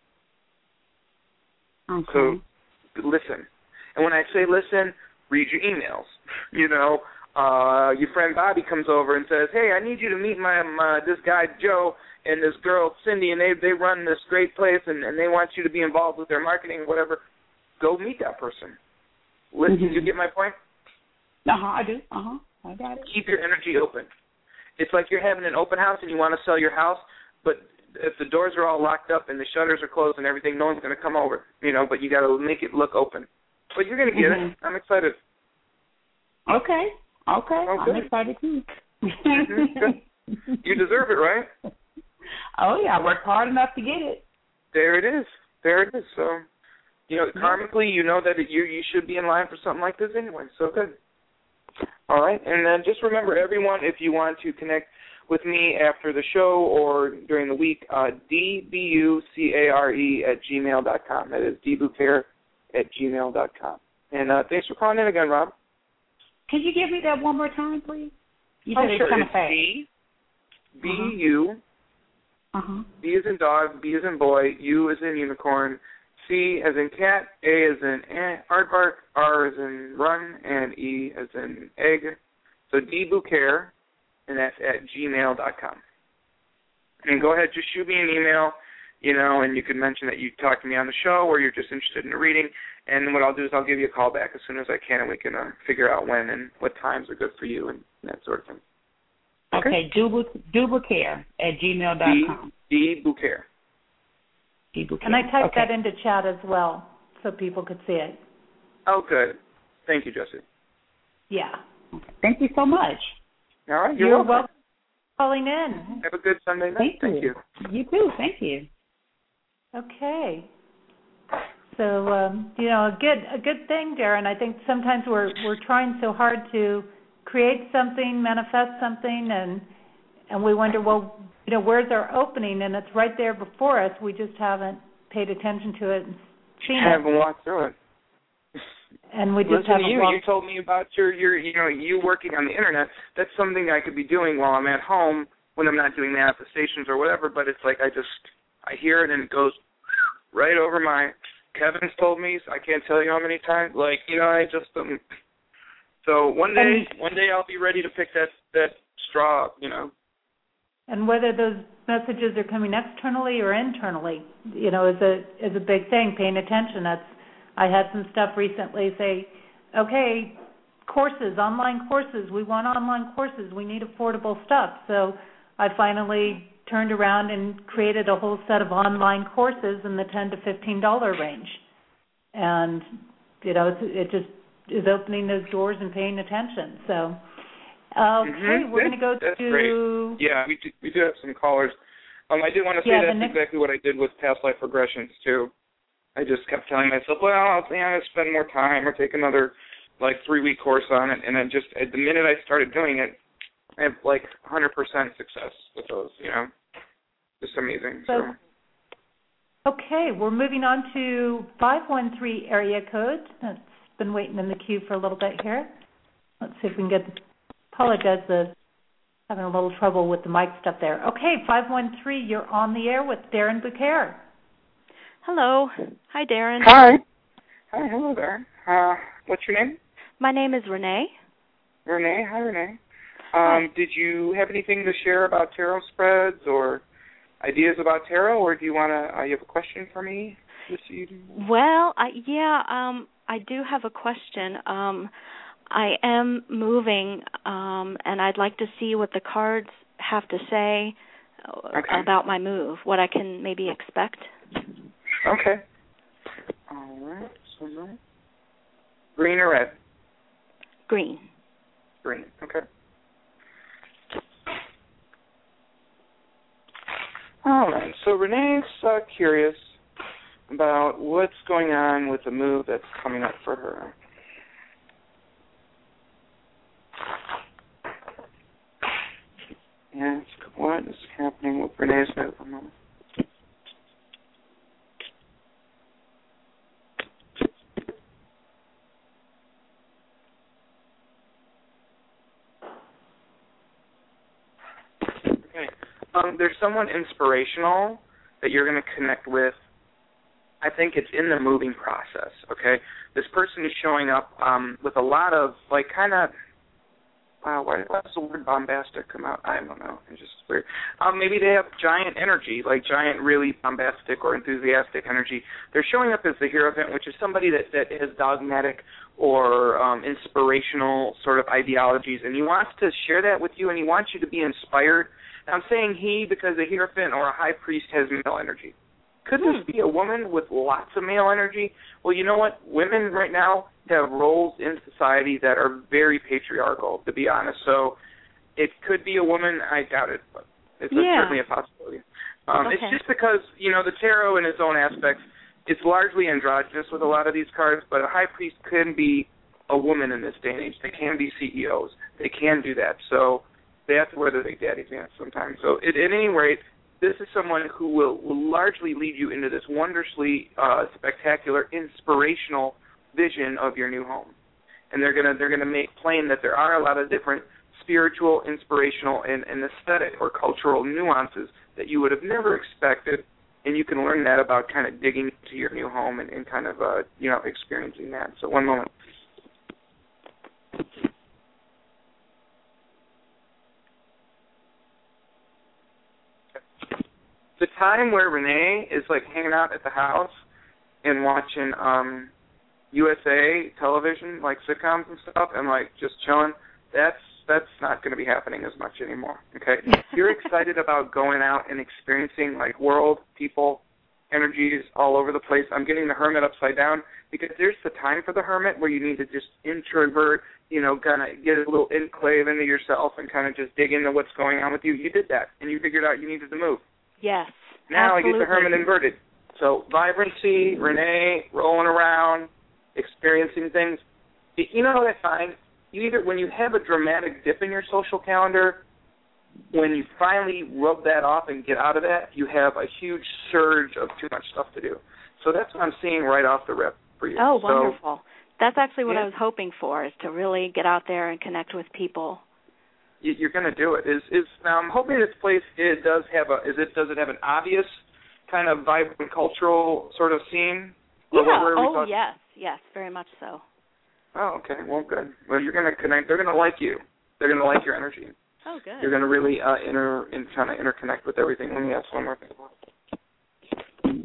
Okay. So listen. And when I say listen, read your emails. You know, uh, your friend Bobby comes over and says, "Hey, I need you to meet my, my this guy Joe and this girl Cindy, and they they run this great place, and, and they want you to be involved with their marketing or whatever." Go meet that person. Listen, mm-hmm. You get my point? Uh-huh, I do. Uh-huh, I got it. Keep your energy open. It's like you're having an open house and you want to sell your house, but if the doors are all locked up and the shutters are closed and everything, no one's going to come over, you know, but you got to make it look open. But you're going to get mm-hmm. it. I'm excited. Okay. Okay. Okay. I'm excited too. Mm-hmm. You deserve it, right? Oh, yeah. I worked hard enough to get it. There it is. There it is. So, you know, karmically, you know that it, you you should be in line for something like this anyway. So good. All right. And then just remember, everyone, if you want to connect with me after the show or during the week, uh, D B U C A R E at gmail dot com. That is dbucare at gmail dot com. And uh, thanks for calling in again, Rob. Can you give me that one more time, please? You oh, said sure. It's kind of it's fast. B, B U, uh-huh. B as in dog, B as in boy, U as in unicorn, C as in cat, A as in eh, aardvark, R as in run, and E as in egg. So dbucare, and that's at gmail dot com. And go ahead, just shoot me an email, you know, and you can mention that you talked to me on the show or you're just interested in a reading. And what I'll do is I'll give you a call back as soon as I can, and we can uh, figure out when and what times are good for you and that sort of thing. Okay, dbucare at gmail dot com. dbucare. And I typed okay. that into chat as well so people could see it. Oh, good. Thank you, Jesse. Yeah. Thank you so much. All right, you're, you're welcome. welcome for calling in. Have a good Sunday night. Thank, Thank you. you. You too. Thank you. Okay. So, um, you know, a good a good thing, Darren. I think sometimes we're we're trying so hard to create something, manifest something, and and we wonder, well, you know, where's our opening? And it's right there before us. We just haven't paid attention to it and seen I it. haven't walked through it. And we just Listen haven't to you. walked. You told me about your, your, you know, you working on the internet. That's something I could be doing while I'm at home when I'm not doing manifestations or whatever. But it's like I just, I hear it and it goes right over my. Kevin's told me. I can't tell you how many times. Like, you know, I just. Um, so one day, one day I'll be ready to pick that that straw up. You know. And whether those messages are coming externally or internally, you know, is a is a big thing. Paying attention. That's. I had some stuff recently say, okay, courses, online courses. We want online courses. We need affordable stuff. So I finally turned around and created a whole set of online courses in the ten to fifteen dollar range. And, you know, it's, it just is opening those doors and paying attention. So, okay, mm-hmm. we're going to go That's to... Great. Yeah, we do, we do have some callers. Um, I did want to say yeah, that's next... exactly what I did with past life regressions, too. I just kept telling myself, well, I'll yeah, spend more time or take another, like, three-week course on it. And then just at the minute I started doing it, I have, like, one hundred percent success with those, you know. Just amazing. So. Okay, we're moving on to five one three area code. That's been waiting in the queue for a little bit here. Let's see if we can get, apologize for having a little trouble with the mic stuff there. Okay, five one three, you're on the air with Darren Bucare. Hello. Hi, Darren. Hi. Hi, hello there. Uh, what's your name? My name is Renee. Renee. Hi, Renee. Um, Hi. Did you have anything to share about tarot spreads or ideas about tarot, or do you want to, uh, you have a question for me? This evening? Well, I, yeah, um, I do have a question. Um, I am moving, um, and I'd like to see what the cards have to say okay. about my move, what I can maybe expect. Okay. All right. So no. Green or red? Green. Green. Okay. All right. So Renee's uh, curious about what's going on with the move that's coming up for her. And what is happening with Renee's move? A moment. Okay. Um, there's someone inspirational that you're going to connect with. I think it's in the moving process, okay? This person is showing up um, with a lot of, like, kind of, wow, why, why does the word bombastic come out? I don't know. It's just weird. Um, maybe they have giant energy, like giant, really bombastic or enthusiastic energy. They're showing up as the Hierophant, which is somebody that, that has dogmatic or um, inspirational sort of ideologies, and he wants to share that with you, and he wants you to be inspired. And I'm saying he because a Hierophant or a high priest has male energy. Could this be a woman with lots of male energy? Well, you know what? Women right now have roles in society that are very patriarchal, to be honest. So it could be a woman. I doubt it, but it's yeah. certainly a possibility. Um, okay. It's just because, you know, the tarot in its own aspects, it's largely androgynous with a lot of these cards, but a high priest can be a woman in this day and age. They can be C E Os. They can do that. So they have to wear the big daddy pants sometimes. So it, at any rate, this is someone who will, will largely lead you into this wondrously uh, spectacular, inspirational vision of your new home. And they're gonna they're gonna make plain that there are a lot of different spiritual, inspirational, and, and aesthetic or cultural nuances that you would have never expected, and you can learn that about kind of digging into your new home and, and kind of uh, you know experiencing that. So one moment. The time where Renee is like hanging out at the house and watching um, U S A television, like sitcoms and stuff, and like just chilling, that's that's not going to be happening as much anymore. Okay, you're excited about going out and experiencing like world, people, energies all over the place. I'm getting the Hermit upside down because there's the time for the Hermit where you need to just introvert, you know, kind of get a little enclave into yourself and kind of just dig into what's going on with you. You did that, and you figured out you needed to move. Yes. Now absolutely. I get the Hermit inverted. So vibrancy, Renee, rolling around, experiencing things. You know what I find? You either when you have a dramatic dip in your social calendar, when you finally rub that off and get out of that, you have a huge surge of too much stuff to do. So that's what I'm seeing right off the rip for you. Oh, so, wonderful. That's actually what yeah. I was hoping for, is to really get out there and connect with people. You're going to do it. Is is now I'm hoping this place it does have a is it does it have an obvious kind of vibrant cultural sort of scene? Yeah. Or Oh talking? yes, yes, very much so. Oh, okay. Well, good. Well, you're going to connect. They're going to like you. They're going to like your energy. Oh, good. You're going to really uh, inter in kind of interconnect with everything. Let me ask one more thing.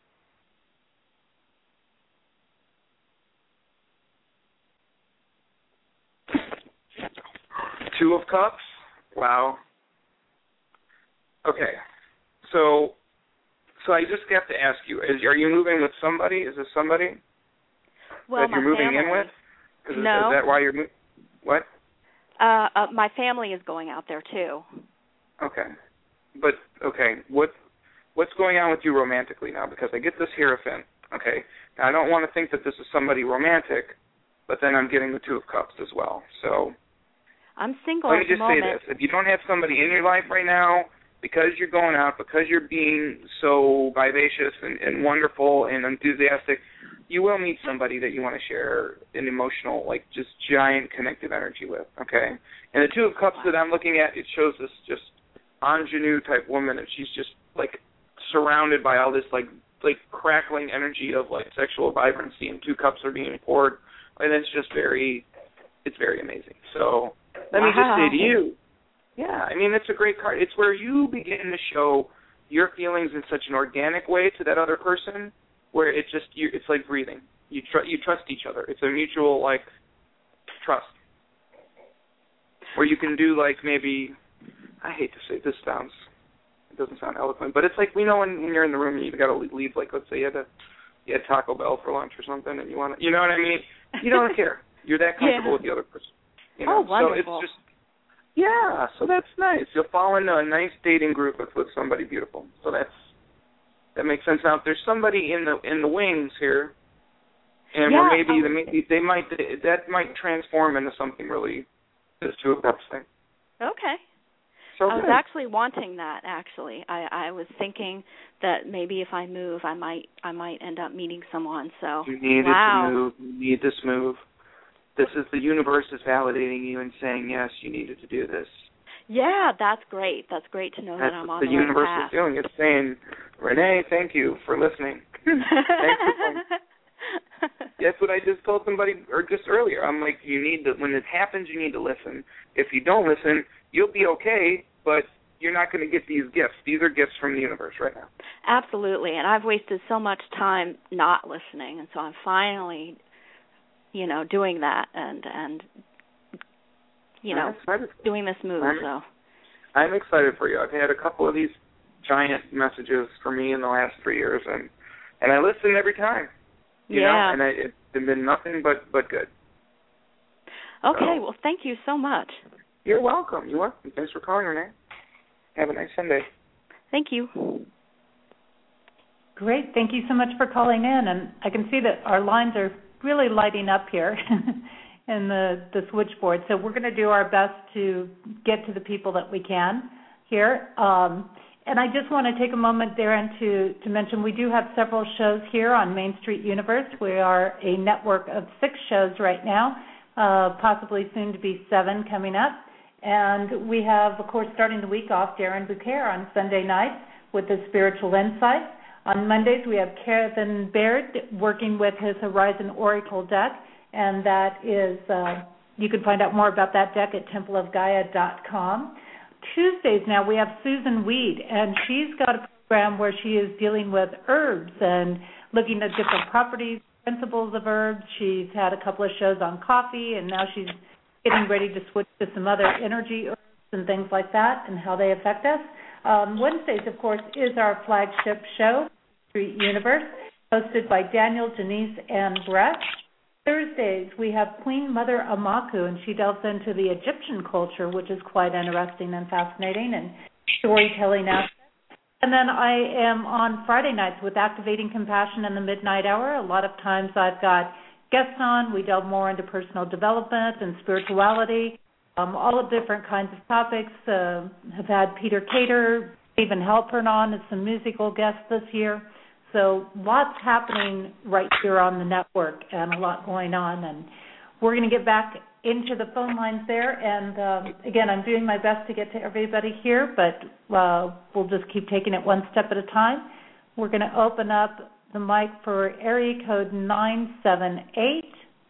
Two of Cups. Wow. Okay. So, so I just have to ask you: Is are you moving with somebody? Is this somebody well, that my you're moving family. in with? Is, no. Is that why you're moving? What? Uh, uh, my family is going out there too. Okay. But okay, what what's going on with you romantically now? Because I get this Hierophant. Okay. Now I don't want to think that this is somebody romantic, but then I'm getting the Two of Cups as well. So. I'm single Let at me just the say moment. this. If you don't have somebody in your life right now, because you're going out, because you're being so vivacious and, and wonderful and enthusiastic, you will meet somebody that you want to share an emotional, like just giant connective energy with, okay? And the Two of Cups that I'm looking at, it shows this just ingenue-type woman, and she's just, like, surrounded by all this, like, like crackling energy of, like, sexual vibrancy, and two cups are being poured, and it's just very, it's very amazing. So... Let wow. me just say to you, yeah, I mean, it's a great card. It's where you begin to show your feelings in such an organic way to that other person where it just, you, it's like breathing. You, tr- you trust each other. It's a mutual, like, trust. Where you can do, like, maybe, I hate to say this sounds, it doesn't sound eloquent, but it's like, we know when, when you're in the room, you've got to leave, like, let's say you had, a, you had Taco Bell for lunch or something, and you want to, you know what I mean? You don't care. You're that comfortable yeah. with the other person. You know? Oh, wonderful. So it's just, yeah, so that's nice. You'll fall into a nice dating group with, with somebody beautiful. So that's, that makes sense. Now, if there's somebody in the in the wings here, and yeah, maybe um, they, they might, that might transform into something really just too upsetting. Okay. So I was good. actually wanting that. Actually, I, I was thinking that maybe if I move, I might I might end up meeting someone. So you needed wow. to move. You need this move. This is the universe is validating you and saying yes, you needed to do this. Yeah, that's great. That's great to know That's that I'm what on the the universe right is path. doing. It's saying, Renee, thank you for listening. Thanks for playing. That's what I just told somebody or just earlier. I'm like, you need to, when it happens, you need to listen. If you don't listen, you'll be okay, but you're not going to get these gifts. These are gifts from the universe right now. Absolutely, and I've wasted so much time not listening, and so I'm finally, you know, doing that and and you know, doing this move. I'm, so I'm excited for you. I've had a couple of these giant messages for me in the last three years, and and I listen every time. You yeah. know, and I, it's been nothing but, but good. Okay, so, well, thank you so much. You're welcome. You're welcome. Thanks for calling, Renee. Have a nice Sunday. Thank you. Great. Thank you so much for calling in. And I can see that our lines are really lighting up here in the, the switchboard. So we're going to do our best to get to the people that we can here. Um, And I just want to take a moment, Darren, to, to mention we do have several shows here on Main Street Universe. We are a network of six shows right now, uh, possibly soon to be seven coming up. And we have, of course, starting the week off, Darren Bouquet on Sunday nights with the Spiritual Insights. On Mondays, we have Kevin Baird working with his Horizon Oracle deck, and that is, uh, you can find out more about that deck at temple of gaia dot com. Tuesdays now we have Susan Weed, and she's got a program where she is dealing with herbs and looking at different properties, principles of herbs. She's had a couple of shows on coffee, and now she's getting ready to switch to some other energy herbs and things like that and how they affect us. Um, Wednesdays, of course, is our flagship show, Street Universe, hosted by Daniel, Janice, and Brett. Thursdays, we have Queen Mother Amaku, and she delves into the Egyptian culture, which is quite interesting and fascinating, and storytelling aspects. And then I am on Friday nights with Activating Compassion in the Midnight Hour. A lot of times I've got guests on. We delve more into personal development and spirituality, um, all of different kinds of topics. Uh, have had Peter Cater, Stephen Halpern on as some musical guests this year. So lots happening right here on the network and a lot going on. And we're going to get back into the phone lines there. And, um, again, I'm doing my best to get to everybody here, but uh, we'll just keep taking it one step at a time. We're going to open up the mic for area code nine seven eight.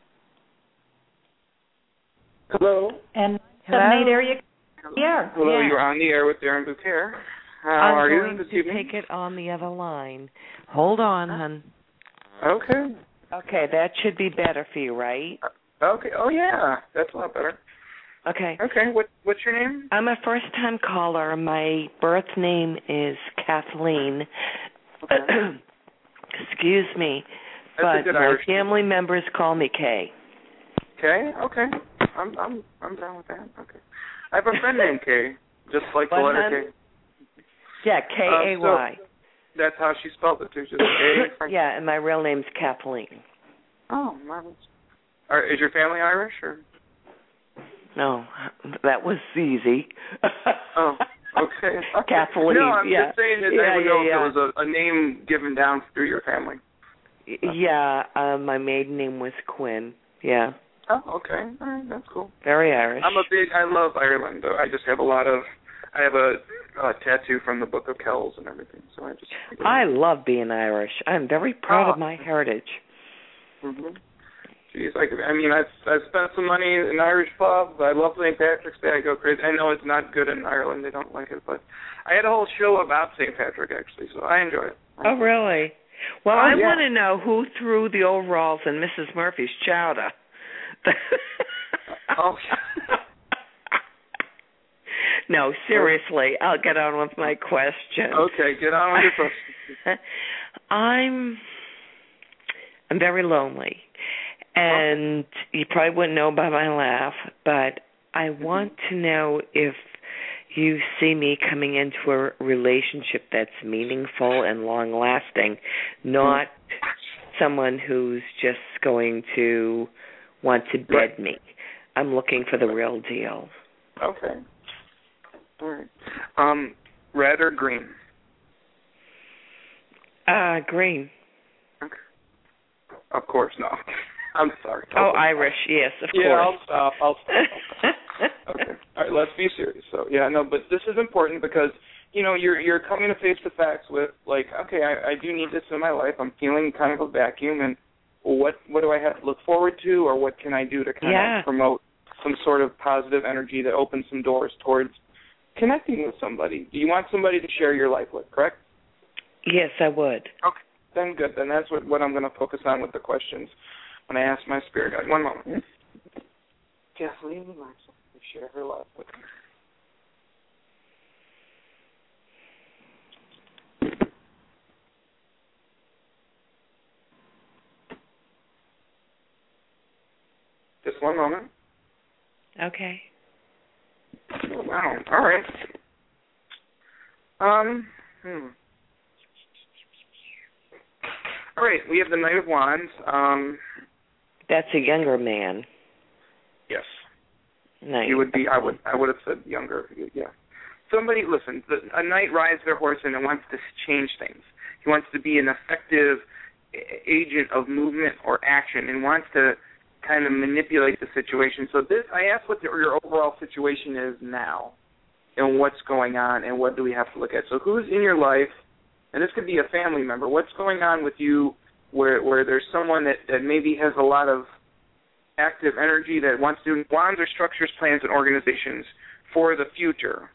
Hello. And nine seven eight area code here. Hello, yeah. You're on the air with Darren Bouquet. How I'm are going you this to evening? take it on the other line. Hold on, hon. Okay. Okay, that should be better for you, right? Okay. Oh, yeah. That's a lot better. Okay. Okay. What What's your name? I'm a first-time caller. My birth name is Kathleen. Okay. Excuse me, That's a but good my Irish family members call me Kay. Kay? Okay. I'm I'm I'm down with that. Okay. I have a friend named Kay, just like the What, letter hon? K. Yeah, K A Y. Um, so that's how she spelled it too. Just K. Yeah, and my real name's Kathleen. Oh, marvelous. Are, is your family Irish or? No, that was easy. Oh, okay. Kathleen. No, I'm yeah. just saying that yeah, I would yeah, know yeah. if it was a, a name given down through your family. Yeah, uh, my maiden name was Quinn. Yeah. Oh, okay. All right, that's cool. Very Irish. I'm a big. I love Ireland, though. I just have a lot of. I have a, a tattoo from the Book of Kells and everything. So I just. I love being Irish. I'm very proud oh. of my heritage. Mhm. Geez, I, could, I mean, I I spent some money in Irish pubs. I love Saint Patrick's Day. I go crazy. I know it's not good in Ireland; they don't like it, but I had a whole show about Saint Patrick actually, so I enjoy it. Oh, really? Well, oh, I yeah. want to know who threw the overalls in Missus Murphy's chowder. Oh. No, seriously, I'll get on with my question. Okay, get on with your question. I'm I'm very lonely, And you probably wouldn't know by my laugh, but I want to know if you see me coming into a relationship that's meaningful and long-lasting, not someone who's just going to want to bed right. me. I'm looking for the real deal. Okay. All right. Um, red or green? Uh, green. Okay. Of course, no. I'm sorry. Oh, Irish, yes, of yeah, course. Yeah, I'll stop. I'll stop. Okay. All right, let's be serious. So, yeah, no, but this is important because, you know, you're you're coming to face the facts with, like, okay, I, I do need this in my life. I'm feeling kind of a vacuum, and what what do I have to look forward to, or what can I do to kind yeah. of promote some sort of positive energy that opens some doors towards connecting with somebody? Do you want somebody to share your life with, correct? Yes, I would. Okay, then good. Then that's what, what I'm going to focus on with the questions when I ask my spirit guide. One moment. Mm-hmm. Kathleen would like to share her life with me. Just one moment. Okay. Oh, wow. All right. Um. Hmm. All right. We have the Knight of Wands. Um. That's a younger man. Yes. Knight. He would be. I would. I would have said younger. Yeah. Somebody. Listen. The, a knight rides their horse and wants to change things. He wants to be an effective agent of movement or action, and wants to kind of manipulate the situation. So this, I asked what the, your overall situation is now, and what's going on, and what do we have to look at. So who's in your life, and this could be a family member. What's going on with you, where where there's someone that, that maybe has a lot of active energy that wants to do wands or structures, plans, and organizations for the future.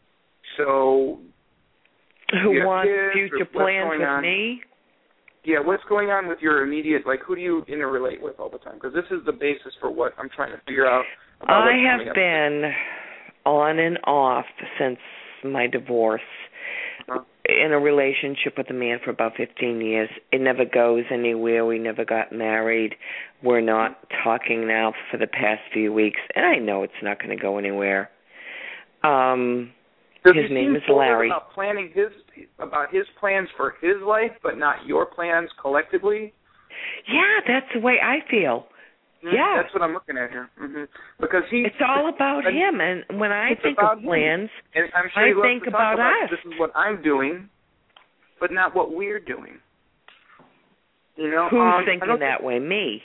So who wants future plans with on? me? Yeah, what's going on with your immediate, like, who do you interrelate with all the time? Because this is the basis for what I'm trying to figure out. About I have been on and off since my divorce uh-huh. in a relationship with a man for about fifteen years. It never goes anywhere. We never got married. We're not talking now for the past few weeks, and I know it's not going to go anywhere. Um... Does his he name seem is Larry. About planning his about his plans for his life, but not your plans collectively. Yeah, that's the way I feel. Mm-hmm. Yeah, that's what I'm looking at here. Mm-hmm. Because he, it's all about and him, and when I think of plans, and I'm sure I he loves think to about, talk about us. This is what I'm doing, but not what we're doing. You know, who's um, thinking that way? Me.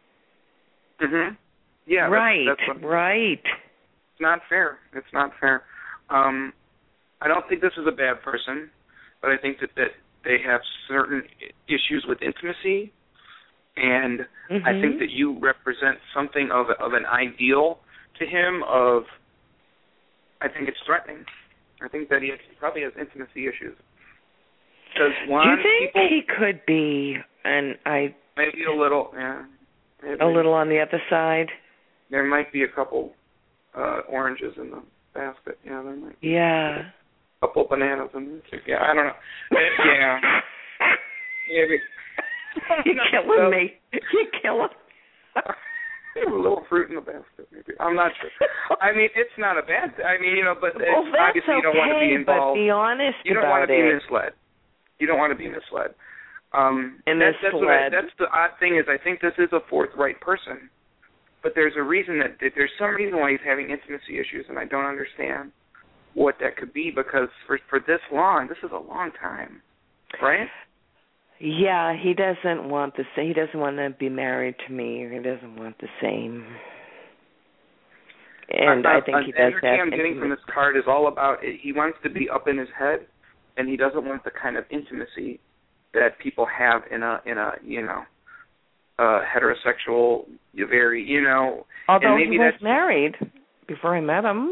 Mhm. Yeah. Right. That's, that's what, right. It's not fair. It's not fair. Um. I don't think this is a bad person, but I think that, that they have certain issues with intimacy, and mm-hmm. I think that you represent something of of an ideal to him of, I think it's threatening. I think that he has, probably has intimacy issues. Because one, Do you think people, he could be, and I... Maybe a little, yeah. Maybe. A little on the other side? There might be a couple uh, oranges in the basket. Yeah, there might be. Yeah. A couple bananas in there, too. Yeah, I don't know. Yeah. Maybe. You're killing me. You're killing me. Maybe a little fruit in the basket, maybe. I'm not sure. I mean, it's not a bad thing. I mean, you know, but well, it's, that's obviously okay, you don't want to be involved. But be honest you don't about want to be it. misled. You don't want to be misled. Um, and that's, that's, what I, misled. that's the odd thing is I think this is a forthright person, but there's a reason that, that there's some reason why he's having intimacy issues, and I don't understand what that could be, because for for this long, this is a long time, right? Yeah, he doesn't want the same. He doesn't want to be married to me, or he doesn't want the same. And I, I, I think he does that. The energy I'm getting intimate. from this card is all about it. He wants to be up in his head, and he doesn't want the kind of intimacy that people have in a in a you know uh, heterosexual, very you know. Although and maybe he was that's, married before I met him.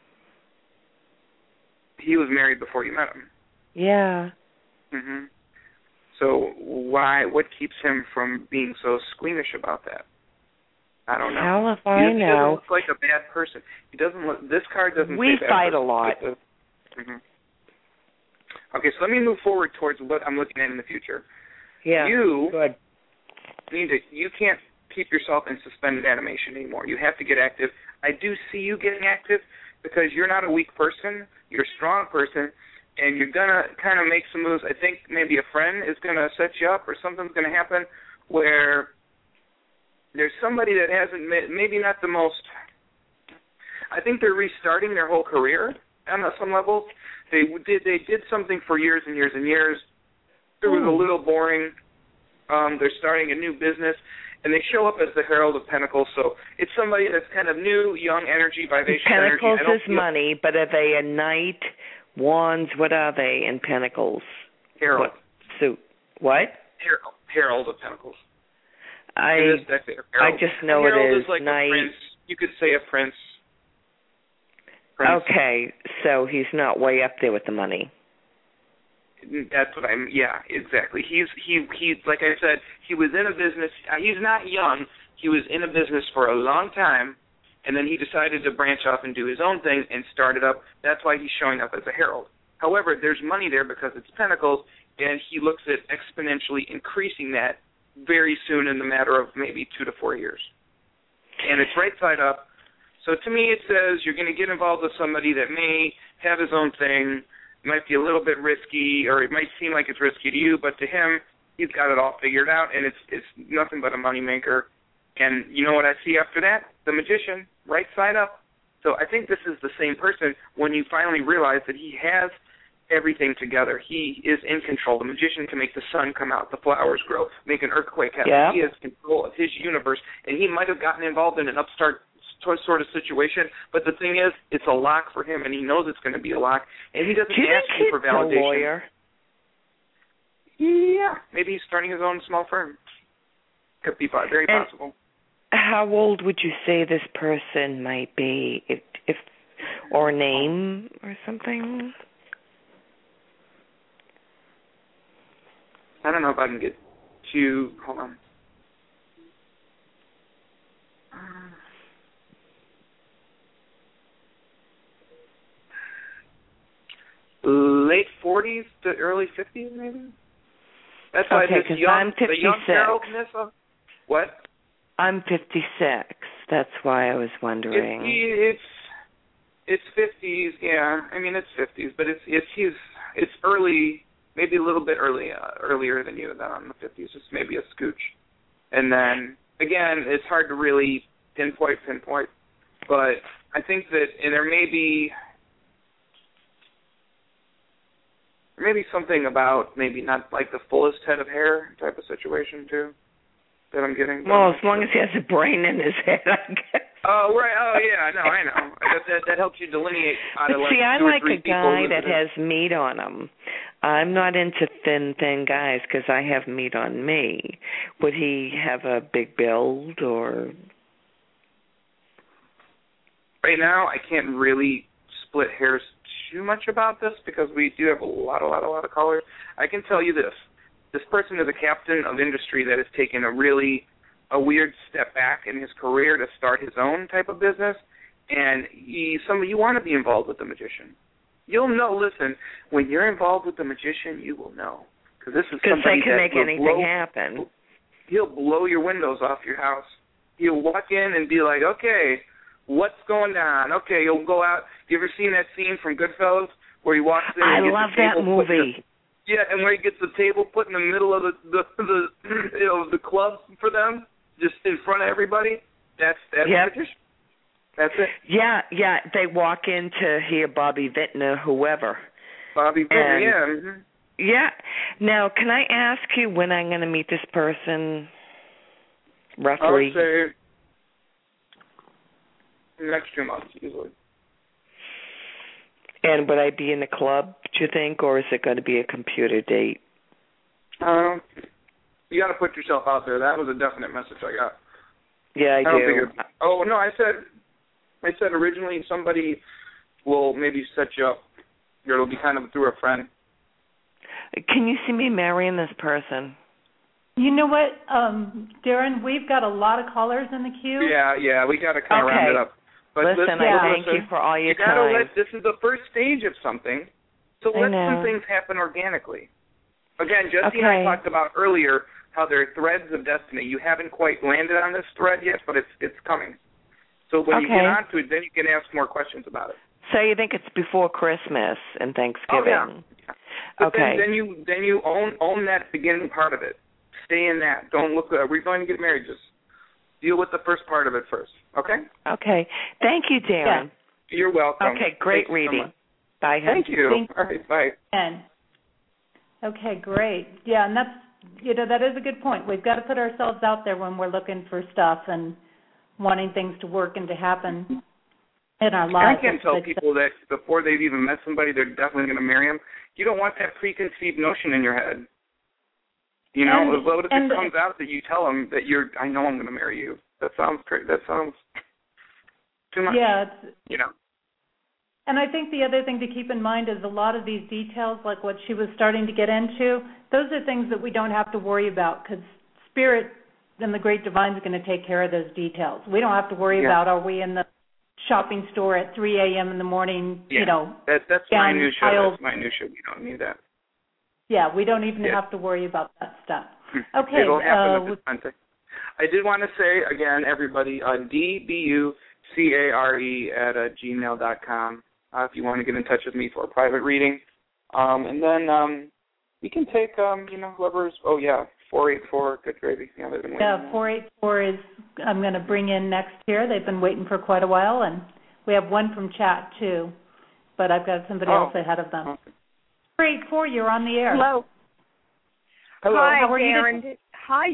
He was married before you met him. Yeah. Mhm. So why? What keeps him from being so squeamish about that? I don't know. Hell if I he doesn't, know. He doesn't look like a bad person. He doesn't look. This card doesn't. We say bad fight person. a lot. Mhm. Okay, so let me move forward towards what I'm looking at in the future. Yeah. You Good. need to. You can't keep yourself in suspended animation anymore. You have to get active. I do see you getting active because you're not a weak person. You're a strong person, and you're going to kind of make some moves. I think maybe a friend is going to set you up or something's going to happen where there's somebody that hasn't, maybe not the most, I think they're restarting their whole career on some levels. They did they did something for years and years and years. It was a little boring. Um, they're starting a new business, and they show up as the Herald of Pentacles. So it's somebody that's kind of new, young energy, vivacious Pentacles energy. is money, but are they a knight, wands? What are they in Pentacles? Herald. What suit? What? Herald, Herald of Pentacles. I is, that's it, I just know it is, is like knight. A prince. You could say a prince. prince. Okay, so he's not way up there with the money. That's what I'm. Yeah, exactly. He's he he. Like I said, he was in a business. Uh, he's not young. He was in a business for a long time, and then he decided to branch off and do his own thing and start it up. That's why he's showing up as a herald. However, there's money there because it's Pentacles, and he looks at exponentially increasing that very soon in the matter of maybe two to four years. And it's right side up. So to me, it says you're going to get involved with somebody that may have his own thing. It might be a little bit risky, or it might seem like it's risky to you, but to him, he's got it all figured out, and it's it's nothing but a moneymaker. And you know what I see after that? The Magician, right side up. So I think this is the same person when you finally realize that he has everything together. He is in control. The Magician can make the sun come out, the flowers grow, make an earthquake happen. Yeah. He has control of his universe, and he might have gotten involved in an upstart sort of situation, but the thing is, it's a lock for him, and he knows it's going to be a lock, and he doesn't Do you ask think you for he's validation. a lawyer? Yeah, maybe he's starting his own small firm. Could be very and possible. How old would you say this person might be, if, if or a name or something? I don't know if I can get to. Hold on. Late forties to early fifties, maybe. That's why okay, this young, I'm fifty-six. the young heraldness of what? I'm fifty-six. That's why I was wondering. It's it's fifties, yeah. I mean, it's fifties, but it's it's he's it's early, maybe a little bit early, uh, earlier than you than on the fifties, just maybe a scooch. And then again, it's hard to really pinpoint pinpoint, but I think that and there may be. Maybe something about maybe not like the fullest head of hair type of situation too that I'm getting. Well, as long as he has a brain in his head, I guess. Oh right, oh yeah, no, I know. That that, that helps you delineate. Out but of like see, I two like or three a guy that has has meat on him. I'm not into thin, thin guys because I have meat on me. Would he have a big build or? Right now, I can't really split hairs too much about this because we do have a lot, a lot, a lot of callers. I can tell you this. This person is a captain of industry that has taken a really a weird step back in his career to start his own type of business, and he, somebody you want to be involved with the Magician. You'll know, listen, when you're involved with the Magician, you will know. Because this is somebody they can that make will anything blow, happen. He'll blow your windows off your house. He'll walk in and be like, okay, what's going on? Okay, you'll go out. You ever seen that scene from Goodfellas where he walks in and I gets love the table that movie. Put in, yeah, and where he gets the table put in the middle of the the, the you know the club for them, just in front of everybody. That's that's yep. Magician. That's it. Yeah, yeah. They walk in to hear Bobby Vintner, whoever. Bobby Vintner, yeah. Mm-hmm. Yeah. Now, can I ask you when I'm going to meet this person? Roughly. I would say next two months, easily. And would I be in a club, do you think, or is it going to be a computer date? Um, you got to put yourself out there. That was a definite message I got. Yeah, I, I do. Don't think it, oh no, I said, I said originally somebody will maybe set you up. It'll be kind of through a friend. Can you see me marrying this person? You know what, um, Darren? We've got a lot of callers in the queue. Yeah, yeah, we got to kind of okay. round it up. But listen, listen, I listen, thank you for all your you gotta time. Let, this is the first stage of something, so I let know. some things happen organically. Again, Jesse okay. and I talked about earlier how there are threads of destiny. You haven't quite landed on this thread yet, but it's it's coming. So when okay. you get onto it, then you can ask more questions about it. So you think it's before Christmas and Thanksgiving? Oh, yeah. yeah. Okay. Then, then you then you own own that beginning part of it. Stay in that. Don't look. Uh, we're going to get married. Just deal with the first part of it first. Okay. Okay. Thank you, Darren. Yeah. You're welcome. Okay. Great Thank reading. You so bye. Thank you. Thank All right. Bye. And okay, great. Yeah, and that's you know that is a good point. We've got to put ourselves out there when we're looking for stuff and wanting things to work and to happen in our lives. I can tell people that before they've even met somebody, they're definitely going to marry them. You don't want that preconceived notion in your head. You know, and, what if and, it comes out that you tell them that you're, I know I'm going to marry you. That sounds great. That sounds too much. Yeah. It's, you know. And I think the other thing to keep in mind is a lot of these details, like what she was starting to get into, those are things that we don't have to worry about because Spirit and the Great Divine is going to take care of those details. We don't have to worry yeah. about are we in the shopping store at three a.m. in the morning, yeah. you know. That, that's down minutia. aisle. That's minutia. We don't need that. Yeah, we don't even yeah. have to worry about that stuff. Okay. It'll happen uh, if it's meant to. I did want to say, again, everybody, uh, D B U C A R E at uh, gmail dot com uh, if you want to get in touch with me for a private reading. Um, and then um, you can take, um, you know, whoever's, oh, yeah, four eight four, good gravy. Yeah, they've been waiting. Yeah, four eight four is, I'm going to bring in next here. They've been waiting for quite a while, and we have one from chat, too, but I've got somebody oh. else ahead of them. Okay. four eight four, you're on the air. Hello. Hello. Hi, How are Darren. you? Hi.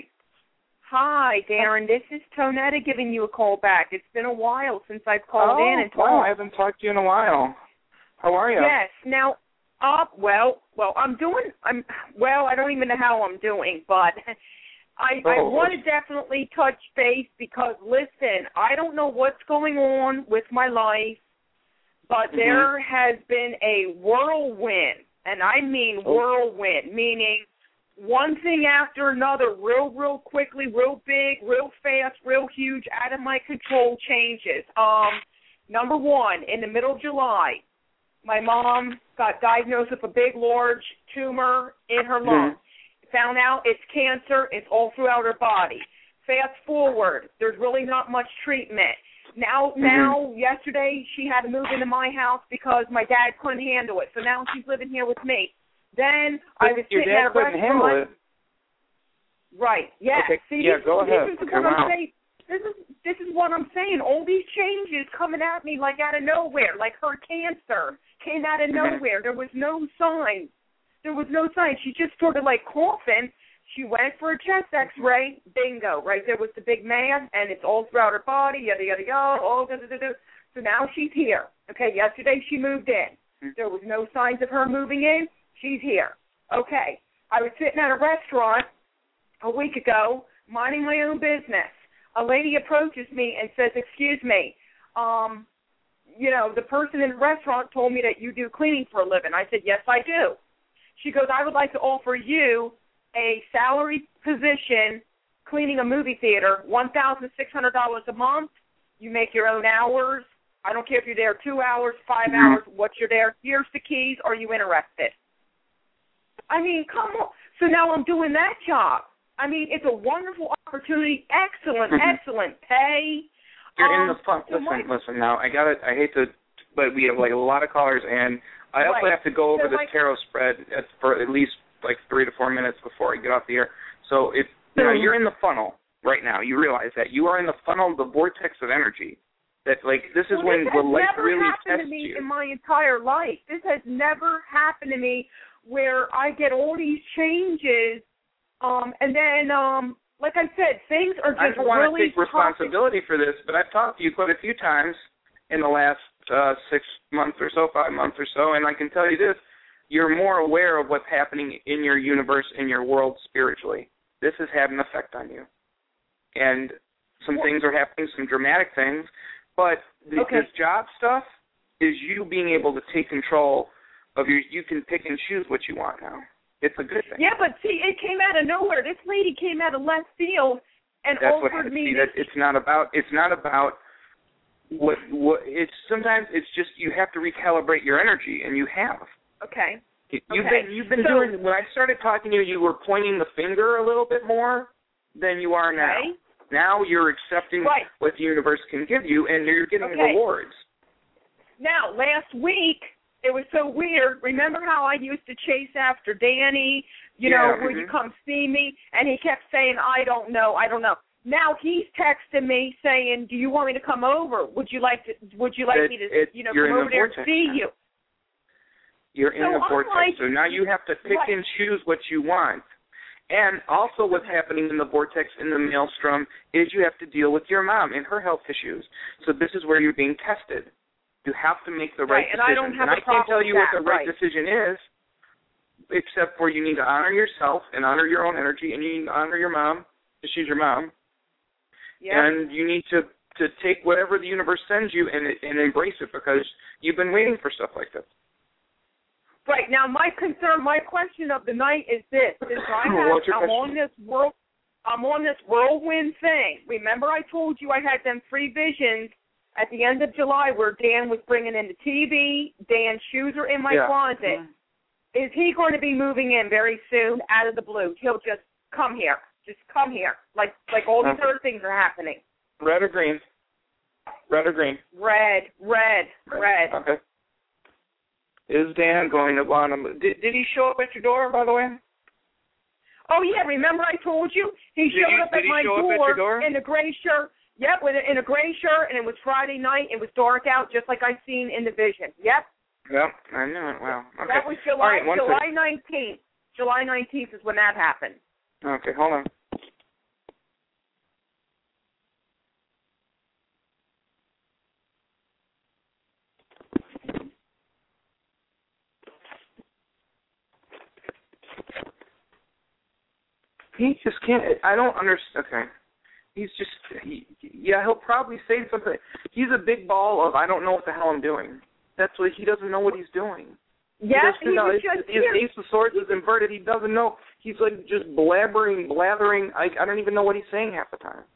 Hi, Darren. This is Tonetta giving you a call back. It's been a while since I've called oh, in and wow, talked. I haven't talked to you in a while. How are you? Yes. Now, uh, well, well, I'm doing. I'm well. I don't even know how I'm doing, but I, oh. I want to definitely touch base because listen, I don't know what's going on with my life, but mm-hmm. there has been a whirlwind, and I mean oh. whirlwind, meaning one thing after another, real, real quickly, real big, real fast, real huge, out of my control changes. Um, number one, in the middle of July, my mom got diagnosed with a big, large tumor in her lung. Mm-hmm. Found out it's cancer. It's all throughout her body. Fast forward, there's really not much treatment. Now, mm-hmm. now, yesterday, she had to move into my house because my dad couldn't handle it. So now she's living here with me. Then but I was your sitting dad at a couldn't restaurant. handle it. Right. Yes. Okay. See, yeah, this, go ahead. This is okay, what wow. I'm saying. This is this is what I'm saying. All these changes coming at me like out of nowhere, like her cancer came out of mm-hmm. nowhere. There was no sign. There was no sign. She just sort of like coughing. She went for a chest X-ray. Bingo. Right there was the big mass, and it's all throughout her body. Yada yada yada. Oh, da, da, da, da. So now she's here. Okay. Yesterday she moved in. Mm-hmm. There was no signs of her moving in. She's here. Okay. I was sitting at a restaurant a week ago, minding my own business. A lady approaches me and says, excuse me, um, you know, the person in the restaurant told me that you do cleaning for a living. I said, yes, I do. She goes, I would like to offer you a salary position cleaning a movie theater, one thousand six hundred dollars a month. You make your own hours. I don't care if you're there two hours, five mm-hmm. hours, what you're there. Here's the keys. Are you interested? I mean, come on. So now I'm doing that job. I mean, it's a wonderful opportunity. Excellent, mm-hmm. excellent pay. You're um, in the fun. so Listen, my, listen. Now, I got it. I hate to, but we have like a lot of callers, and I also right. have to go over so this my, tarot spread at, for at least like three to four minutes before I get off the air. So if so, now you're in the funnel right now, you realize that you are in the funnel, the vortex of energy. That like this is well, when this the has light never really happened tests to me you. in my entire life. This has never happened to me where I get all these changes, um, and then, um, like I said, things are just I don't want really to take responsibility for this, but I've talked to you quite a few times in the last uh, six months or so, five months or so, and I can tell you this, you're more aware of what's happening in your universe, in your world spiritually. This has had an effect on you. And some well, things are happening, some dramatic things, but the, okay. this job stuff is you being able to take control of your, you can pick and choose what you want now. It's a good thing. Yeah, but see, it came out of nowhere. This lady came out of left field and That's offered what, me see, this. That it's not about. It's not about what. What it's sometimes it's just you have to recalibrate your energy, and you have. Okay. You've Okay. been you've been so, doing. When I started talking to you, you were pointing the finger a little bit more than you are now. Okay. Now you're accepting Right. what the universe can give you, and you're getting Okay. rewards. Now, last week, it was so weird. Remember how I used to chase after Danny, you Yeah, know, mm-hmm. would you come see me? And he kept saying, I don't know, I don't know. Now he's texting me saying, do you want me to come over? Would you like to, would you like It, me to, it, you know, you're come in over the there vortex and see now. you? You're in So the I'm vortex. like, so now you have to pick right. and choose what you want. And also what's happening in the vortex, in the maelstrom, is you have to deal with your mom and her health issues. So this is where you're being tested. You have to make the right, right. And decision. I don't have and a I can't tell problem you with what that, the right, right. decision is, except for you need to honor yourself and honor your own energy, and you need to honor your mom, because she's your mom. Yep. And you need to, to take whatever the universe sends you and, and embrace it, because you've been waiting for stuff like this. Right. Now, my concern, my question of the night is this. Since I have, What's your I'm question? on this world, I'm on this whirlwind thing. Remember I told you I had them three visions at the end of July where Dan was bringing in the T V, Dan's shoes are in my Yeah. closet. Yeah. Is he going to be moving in very soon out of the blue? He'll just come here. Just come here. Like like all these Okay. other things are happening. Red or green? Red or green? Red, red, red. Okay. Is Dan going to want to move? Did, did he show up at your door, by the way? Oh, yeah, remember I told you? He Did showed he- up at did he my show up at your door? in a gray shirt. Yep, with a, in a gray shirt, and it was Friday night. It was dark out, just like I seen in the vision. Yep. Yep, I knew it. Wow. Okay. That was All July right, one July nineteenth. July nineteenth is when that happened. second. Okay, hold on. He just can't. I don't understand. Okay. He's just, he, yeah, he'll probably say something. He's a big ball of, I don't know what the hell I'm doing. That's what, he doesn't know what he's doing. Yes, he, he know, was his, just his here. Ace of Swords is inverted. He doesn't know. He's like just blabbering, blathering. I, I don't even know what he's saying half the time.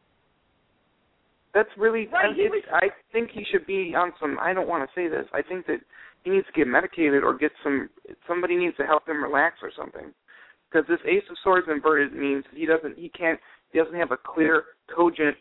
That's really, Right, I, he it's, I think he should be on some, I don't want to say this, I think that he needs to get medicated or get some, somebody needs to help him relax or something. Because this Ace of Swords inverted means he doesn't, he can't, he doesn't have a clear, cogent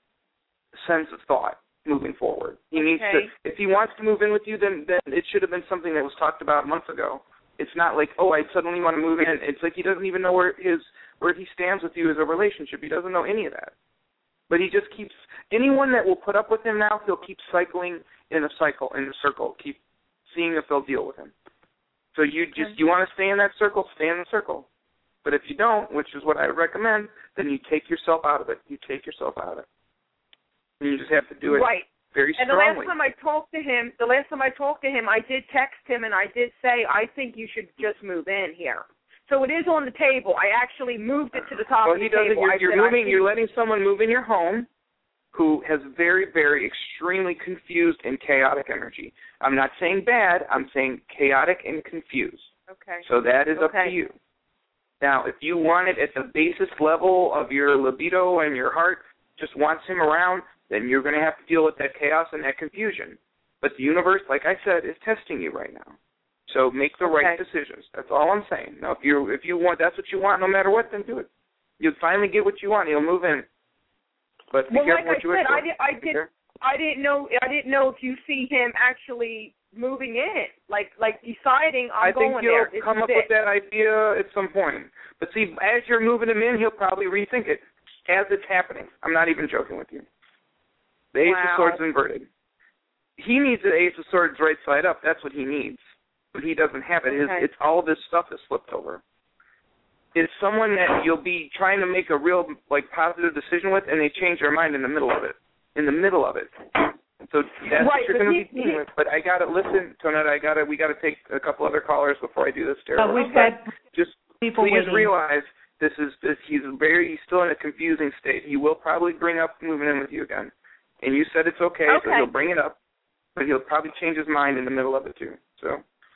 sense of thought moving forward. He okay. needs to, if he wants to move in with you, then, then it should have been something that was talked about months ago. It's not like, oh, I suddenly want to move in. It's like he doesn't even know where his, where he stands with you as a relationship. He doesn't know any of that. But he just keeps, anyone that will put up with him now, he'll keep cycling in a cycle, in a circle, keep seeing if they'll deal with him. So you just, you want to stay in that circle, stay in the circle. But if you don't, which is what I recommend, then you take yourself out of it. You take yourself out of it. And you just have to do it right. very and strongly. And the last time I talked to him, the last time I talked to him, I did text him and I did say, I think you should just move in here. So it is on the table. I actually moved it to the top well, of the he doesn't, table. You're, I you're said, moving. I You're letting someone move in your home who has very, very extremely confused and chaotic energy. I'm not saying bad. I'm saying chaotic and confused. Okay. So that is okay. up to you. Now, if you want it at the basis level of your libido and your heart just wants him around, then you're going to have to deal with that chaos and that confusion. But the universe, like I said, is testing you right now. So make the okay. right decisions. That's all I'm saying. Now, if you if you want, that's what you want, no matter what, then do it. You'll finally get what you want. You'll move in. But be well, careful like what you I wish said, for. I did. I did. I didn't know. I didn't know if you see him actually moving in, like like deciding I'm I think going he'll there. This come is up it. with that idea at some point. But see, as you're moving him in, he'll probably rethink it as it's happening. I'm not even joking with you. The Ace wow. of Swords inverted. He needs the Ace of Swords right side up. That's what he needs. But he doesn't have it. His, okay. It's all this stuff is flipped over. It's someone that you'll be trying to make a real like positive decision with, and they change their mind in the middle of it. In the middle of it. So that's right, what you're going to he, be dealing he, with. But I got to listen, Tonetta. I got to. We got to take a couple other callers before I do this. Uh, we've got just people please waiting. realize this is this. He's very. He's still in a confusing state. He will probably bring up moving in with you again, and you said it's okay, okay. so he'll bring it up, but he'll probably change his mind in the middle of it too. So.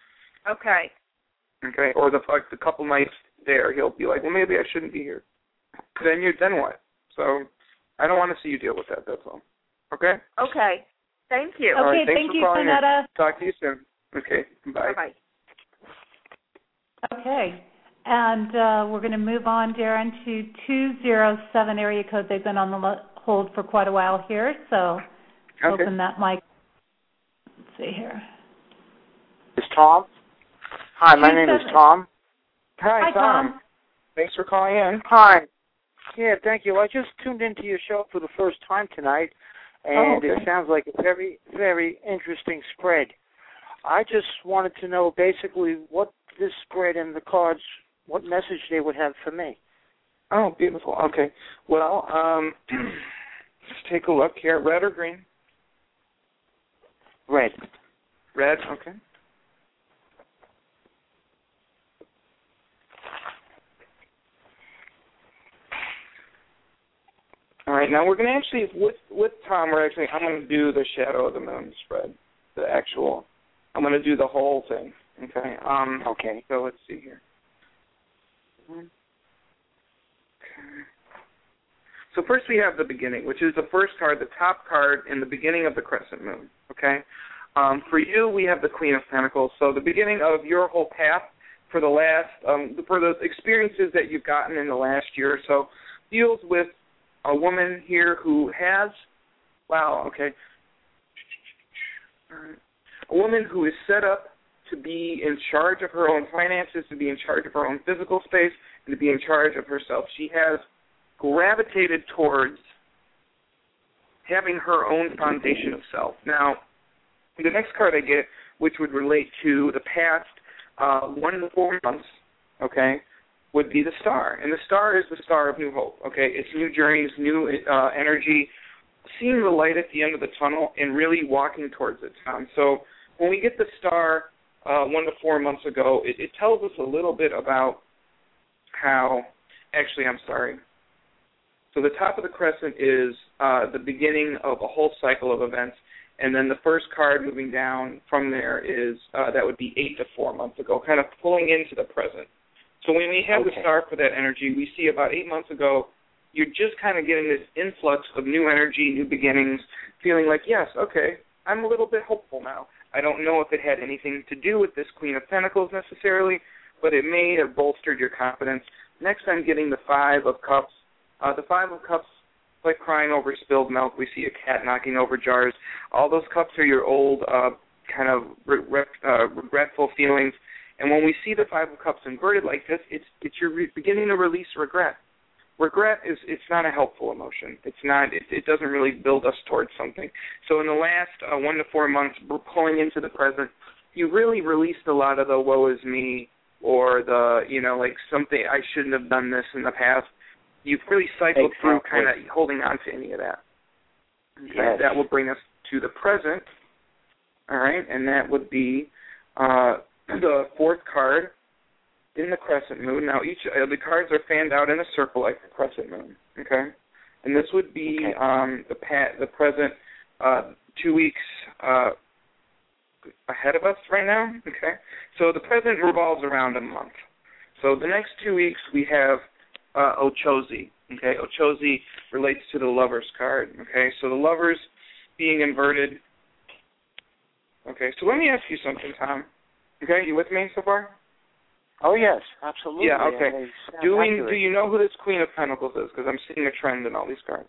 Okay. Okay. Or the like the couple nights there, he'll be like, well, maybe I shouldn't be here. Then you then what? So I don't want to see you deal with that. That's all. Okay. Okay. Thank you. Okay, right, thanks thank for you, calling in. Tonetta. Talk to you soon. Okay, bye. Bye-bye. Okay. And uh, we're going to move on, Darren, to two zero seven area code. They've been on the hold for quite a while here, so okay. Open that mic. Let's see here. It's Tom. Hi, my name is Tom. Hi, Hi Tom. Tom. Thanks for calling in. Hi. Yeah, thank you. I just tuned into your show for the first time tonight, and oh, okay. it sounds like a very, very interesting spread. I just wanted to know basically what this spread and the cards, what message they would have for me. Oh, beautiful. Okay. Well, um, let's take a look here. Red or green? Red. Red, okay. All right, now we're going to actually, with, with Tom, we're actually, I'm going to do the Shadow of the Moon spread, the actual, I'm going to do the whole thing, okay? Um, okay. So let's see here. Okay. So first we have the beginning, which is the first card, the top card in the beginning of the crescent moon, okay? Um, for you, we have the Queen of Pentacles. So the beginning of your whole path for the last, um, for the experiences that you've gotten in the last year or so, deals with a woman here who has, wow, okay, all right. A woman who is set up to be in charge of her own finances, to be in charge of her own physical space, and to be in charge of herself. She has gravitated towards having her own foundation of self. Now, the next card I get, which would relate to the past uh, one to four months, okay, would be the Star. And the Star is the Star of New Hope, okay? It's new journeys, new uh, energy, seeing the light at the end of the tunnel and really walking towards it. Um, so when we get the Star uh, one to four months ago, it, it tells us a little bit about how, actually, I'm sorry. So the top of the crescent is uh, the beginning of a whole cycle of events, and then the first card moving down from there is, uh, that would be eight to four months ago, kind of pulling into the present. So when we have okay. the Star for that energy, we see about eight months ago, you're just kind of getting this influx of new energy, new beginnings, feeling like, yes, okay, I'm a little bit hopeful now. I don't know if it had anything to do with this Queen of Pentacles necessarily, but it may have bolstered your confidence. Next, I'm getting the Five of Cups. Uh, the Five of Cups, like crying over spilled milk. We see a cat knocking over jars. All those cups are your old uh, kind of regret, uh, regretful feelings. And when we see the Five of Cups inverted like this, it's it's your re- beginning to release regret. Regret is it's not a helpful emotion. It's not. It, it doesn't really build us towards something. So in the last uh, one to four months, we're pulling into the present. You really released a lot of the woe is me or the you know like something I shouldn't have done this in the past. You've really cycled exactly. through kind of holding on to any of that. Okay? Yes. That will bring us to the present. All right, and that would be uh, the fourth card in the crescent moon. Now, each uh, the cards are fanned out in a circle like the crescent moon. Okay, and this would be okay. um, the pa- the present uh, two weeks uh, ahead of us right now. Okay, so the present revolves around a month. So the next two weeks we have uh, Ochozi. Okay, Ochozi relates to the Lovers card. Okay, so the Lovers being inverted. Okay, so let me ask you something, Tom. Okay, you with me so far? Oh, yes, absolutely. Yeah, okay. Do we, do you know who this Queen of Pentacles is? Because I'm seeing a trend in all these cards.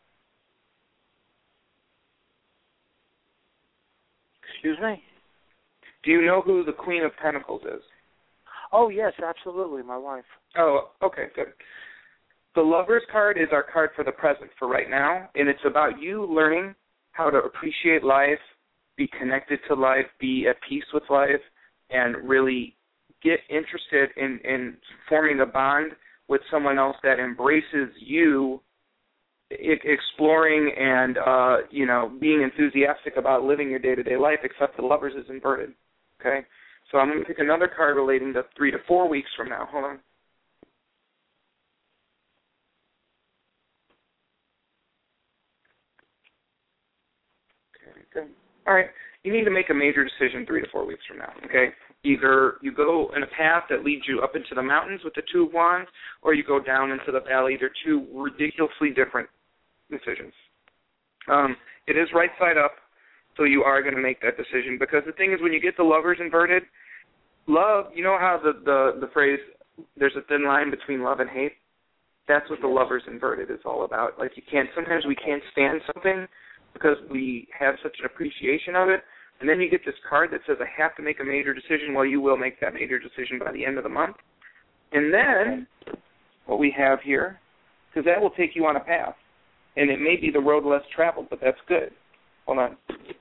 Excuse me? Do you know who the Queen of Pentacles is? Oh, yes, absolutely, my wife. Oh, okay, good. The Lovers card is our card for the present for right now, and it's about you learning how to appreciate life, be connected to life, be at peace with life, and really get interested in, in forming a bond with someone else that embraces you, I- exploring and, uh, you know, being enthusiastic about living your day-to-day life, except the Lovers is inverted, okay? So I'm going to pick another card relating to three to four weeks from now. Hold on. Okay, good. All right. You need to make a major decision three to four weeks from now, okay? Either you go in a path that leads you up into the mountains with the Two of Wands, or you go down into the valley. They're two ridiculously different decisions. Um, it is right side up, so you are going to make that decision, because the thing is when you get the Lovers inverted, love, you know how the, the, the phrase, there's a thin line between love and hate? That's what the Lovers Inverted is all about. Like, you can't, sometimes we can't stand something because we have such an appreciation of it, and then you get this card that says, I have to make a major decision. Well, you will make that major decision by the end of the month. And then what we have here, because that will take you on a path, and it may be the road less traveled, but that's good. Hold on.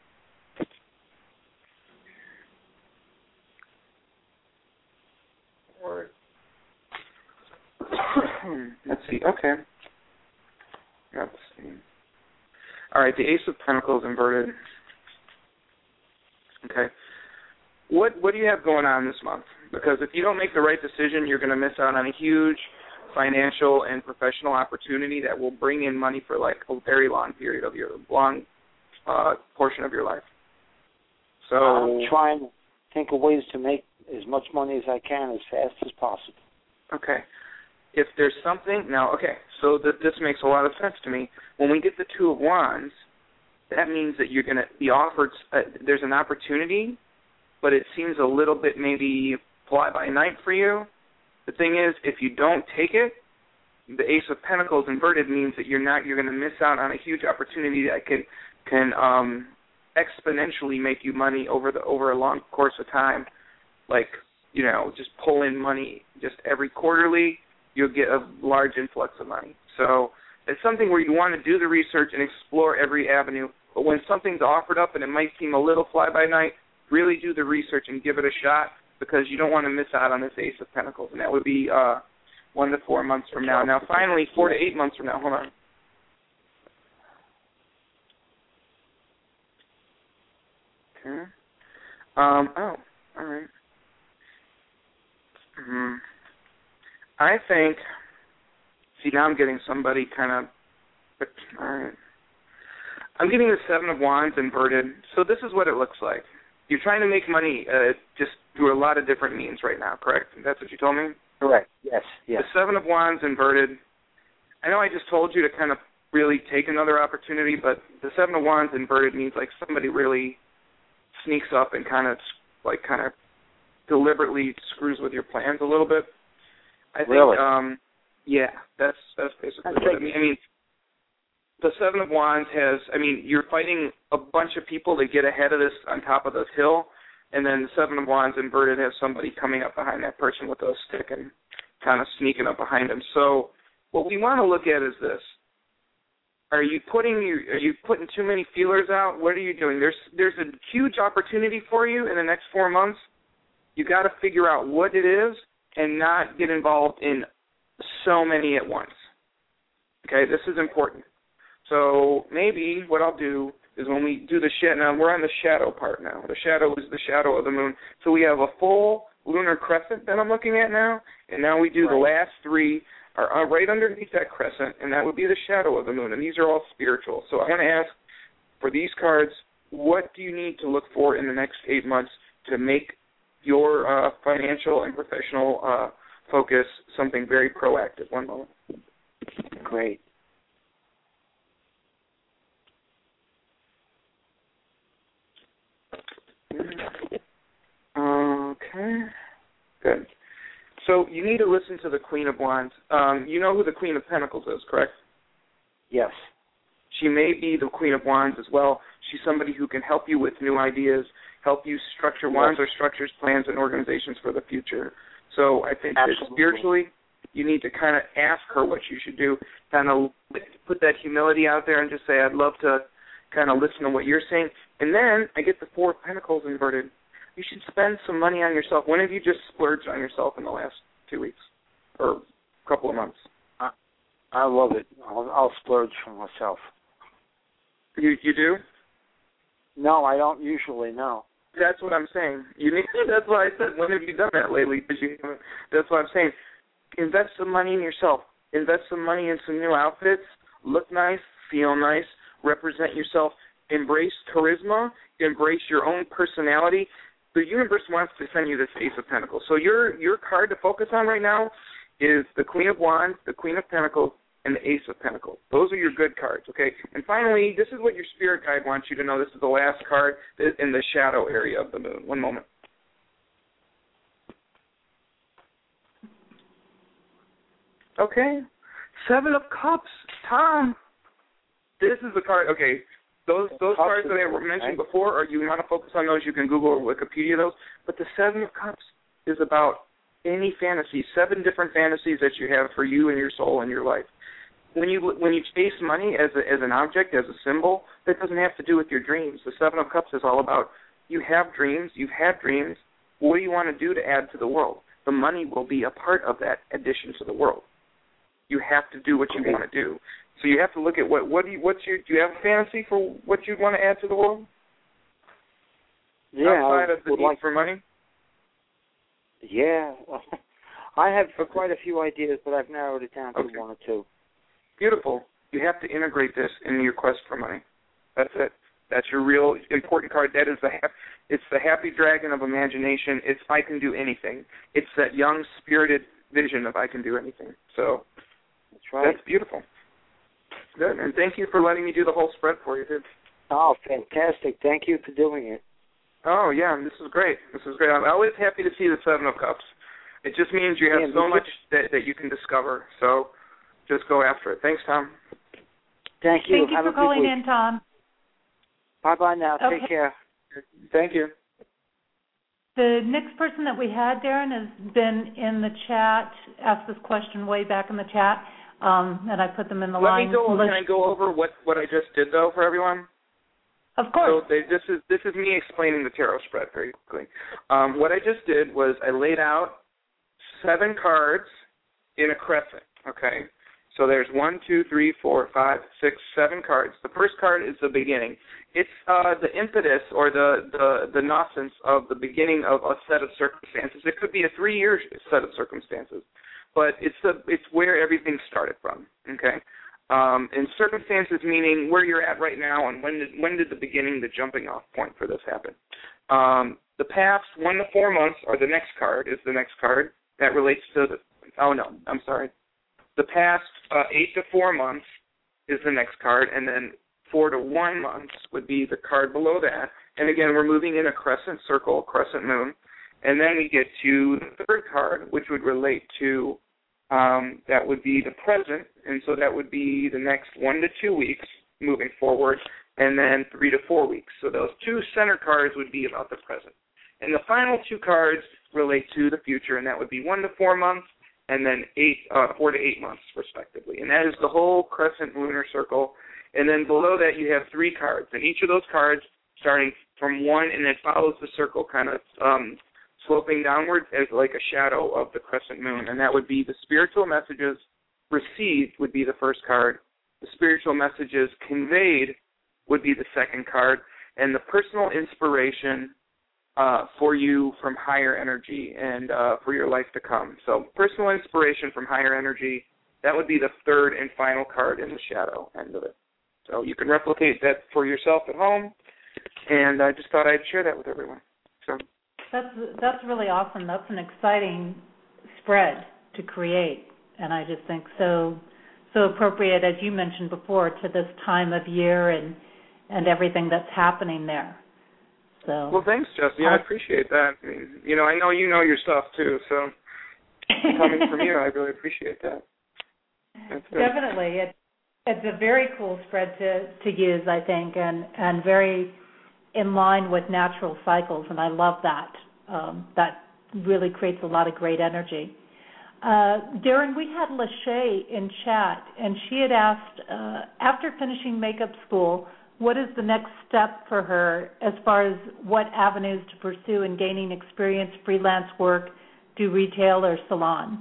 Or let's see. Okay. Let's see. All right. The Ace of Pentacles inverted. Okay. What What do you have going on this month? Because if you don't make the right decision, you're going to miss out on a huge financial and professional opportunity that will bring in money for like a very long period of your long uh, portion of your life. So I'm trying to think of ways to make as much money as I can as fast as possible. Okay. If there's something, now, okay, so th- this makes a lot of sense to me. When we get the Two of Wands, that means that you're going to be offered, uh, there's an opportunity, but it seems a little bit maybe fly-by-night for you. The thing is, if you don't take it, the Ace of Pentacles inverted means that you're not, you're going to miss out on a huge opportunity that can, can um, exponentially make you money over the over a long course of time. Like, you know, just pull in money just every quarterly, you'll get a large influx of money. So it's something where you want to do the research and explore every avenue. But when something's offered up and it might seem a little fly-by-night, really do the research and give it a shot because you don't want to miss out on this Ace of Pentacles. And that would be uh, one to four months from now. Now, finally, four to eight months from now. Hold on. Okay. Um, oh, all right. Mm-hmm. I think, see, now I'm getting somebody kind of, all right. I'm getting the Seven of Wands inverted. So this is what it looks like. You're trying to make money uh, just through a lot of different means right now, correct? That's what you told me? Correct, yes, yes. The Seven of Wands inverted. I know I just told you to kind of really take another opportunity, but the Seven of Wands inverted means like somebody really sneaks up and kind of, like, kind of deliberately screws with your plans a little bit. I think, really? um, yeah, that's that's basically I what I mean. I mean, the Seven of Wands has, I mean, you're fighting a bunch of people to get ahead of this on top of this hill, and then the Seven of Wands inverted has somebody coming up behind that person with a stick and kind of sneaking up behind them. So what we want to look at is this. Are you putting your, are you putting too many feelers out? What are you doing? There's there's a huge opportunity for you in the next four months. You got to figure out what it is and not get involved in so many at once. Okay, this is important. So maybe what I'll do is when we do the shadow, now we're on the shadow part now. The shadow is the shadow of the moon. So we have a full lunar crescent that I'm looking at now, and now we do right. The last three are right underneath that crescent, and that would be the shadow of the moon. And these are all spiritual. So I want to ask, for these cards, what do you need to look for in the next eight months to make your uh, financial and professional uh, focus something very proactive? One moment. Great. Okay. Good. So you need to listen to the Queen of Wands. Um, you know who the Queen of Pentacles is, correct? Yes. She may be the Queen of Wands as well. She's somebody who can help you with new ideas, help you structure wands or structures, plans, and organizations for the future. So I think Absolutely. that spiritually, you need to kind of ask her what you should do, kind of put that humility out there and just say, I'd love to kind of listen to what you're saying. And then I get the Four of Pentacles inverted. You should spend some money on yourself. When have you just splurged on yourself in the last two weeks or a couple of months? I, I love it. I'll, I'll splurge for myself. You you do? No, I don't usually, no. That's what I'm saying. You need, that's why I said, when have you done that lately? Because you, that's what I'm saying. Invest some money in yourself. Invest some money in some new outfits. Look nice, feel nice, represent yourself. Embrace charisma. Embrace your own personality. The universe wants to send you this Ace of Pentacles. So your your card to focus on right now is the Queen of Wands, the Queen of Pentacles, and the Ace of Pentacles. Those are your good cards, okay? And finally, this is what your spirit guide wants you to know. This is the last card in the shadow area of the moon. One moment. Okay. Seven of Cups. Tom. This is the card. Okay. Those those cards that I mentioned before, or you want to focus on those, you can Google or Wikipedia those. But the Seven of Cups is about any fantasy, seven different fantasies that you have for you and your soul and your life. When you when you chase money as a, as an object, as a symbol, that doesn't have to do with your dreams. The Seven of Cups is all about you have dreams, you've had dreams. What do you want to do to add to the world? The money will be a part of that addition to the world. You have to do what you okay. want to do. So you have to look at what what do you what's your do you have a fantasy for what you'd want to add to the world? Yeah, outside of the need like, for money. Yeah, I have quite a few ideas, but I've narrowed it down to okay. one or two. Beautiful. You have to integrate this in your quest for money. That's it. That's your real important card. That is the ha- it's the happy dragon of imagination. It's I can do anything. It's that young spirited vision of I can do anything. So that's right. That's beautiful. Good, and thank you for letting me do the whole spread for you, dude. Oh, fantastic. Thank you for doing it. Oh, yeah, this is great. This is great. I'm always happy to see the Seven of Cups. It just means you have yeah, so much that, that you can discover. So just go after it. Thanks, Tom. Thank you. Thank you have for calling week. in, Tom. Bye-bye now. Okay. Take care. Thank you. The next person that we had, Darren, has been in the chat, asked this question way back in the chat. Um, and I put them in the Let line. Me go, can I go over what, what I just did, though, for everyone? Of course. So they, this is this is me explaining the tarot spread very quickly. Um, what I just did was I laid out seven cards in a crescent, okay? So there's one, two, three, four, five, six, seven cards. The first card is the beginning. It's uh, the impetus or the, the, the nonsense of the beginning of a set of circumstances. It could be a three-year set of circumstances. But it's the it's where everything started from, okay? Um, and circumstances meaning where you're at right now and when did when did the beginning, the jumping off point for this happen. Um, the past one to four months, or the next card is the next card that relates to the, oh no, I'm sorry. The past uh, eight to four months is the next card, and then four to one months would be the card below that. And again, we're moving in a crescent circle, crescent moon. And then we get to the third card, which would relate to Um, that would be the present, and so that would be the next one to two weeks moving forward, and then three to four weeks. So those two center cards would be about the present. And the final two cards relate to the future, and that would be one to four months, and then eight, uh, four to eight months, respectively. And that is the whole crescent lunar circle. And then below that you have three cards, and each of those cards starting from one, and it follows the circle kind of um, sloping downward as like a shadow of the crescent moon, and that would be the spiritual messages received would be the first card, the spiritual messages conveyed would be the second card, and the personal inspiration uh, for you from higher energy and uh, for your life to come. So personal inspiration from higher energy, that would be the third and final card in the shadow end of it. So you can replicate that for yourself at home, and I just thought I'd share that with everyone. So. That's that's really awesome. That's an exciting spread to create, and I just think so so appropriate, as you mentioned before, to this time of year and and everything that's happening there. So well, thanks, Jessie. I appreciate that. I mean, you know, I know you know your stuff too, so coming from you, I really appreciate that. That's Definitely, it's it's a very cool spread to to use, I think, and and very in line with natural cycles, and I love that. Um, that really creates a lot of great energy. Uh, Darren, we had Lachey in chat, and she had asked, uh, after finishing makeup school, what is the next step for her as far as what avenues to pursue in gaining experience, freelance work, do retail or salon?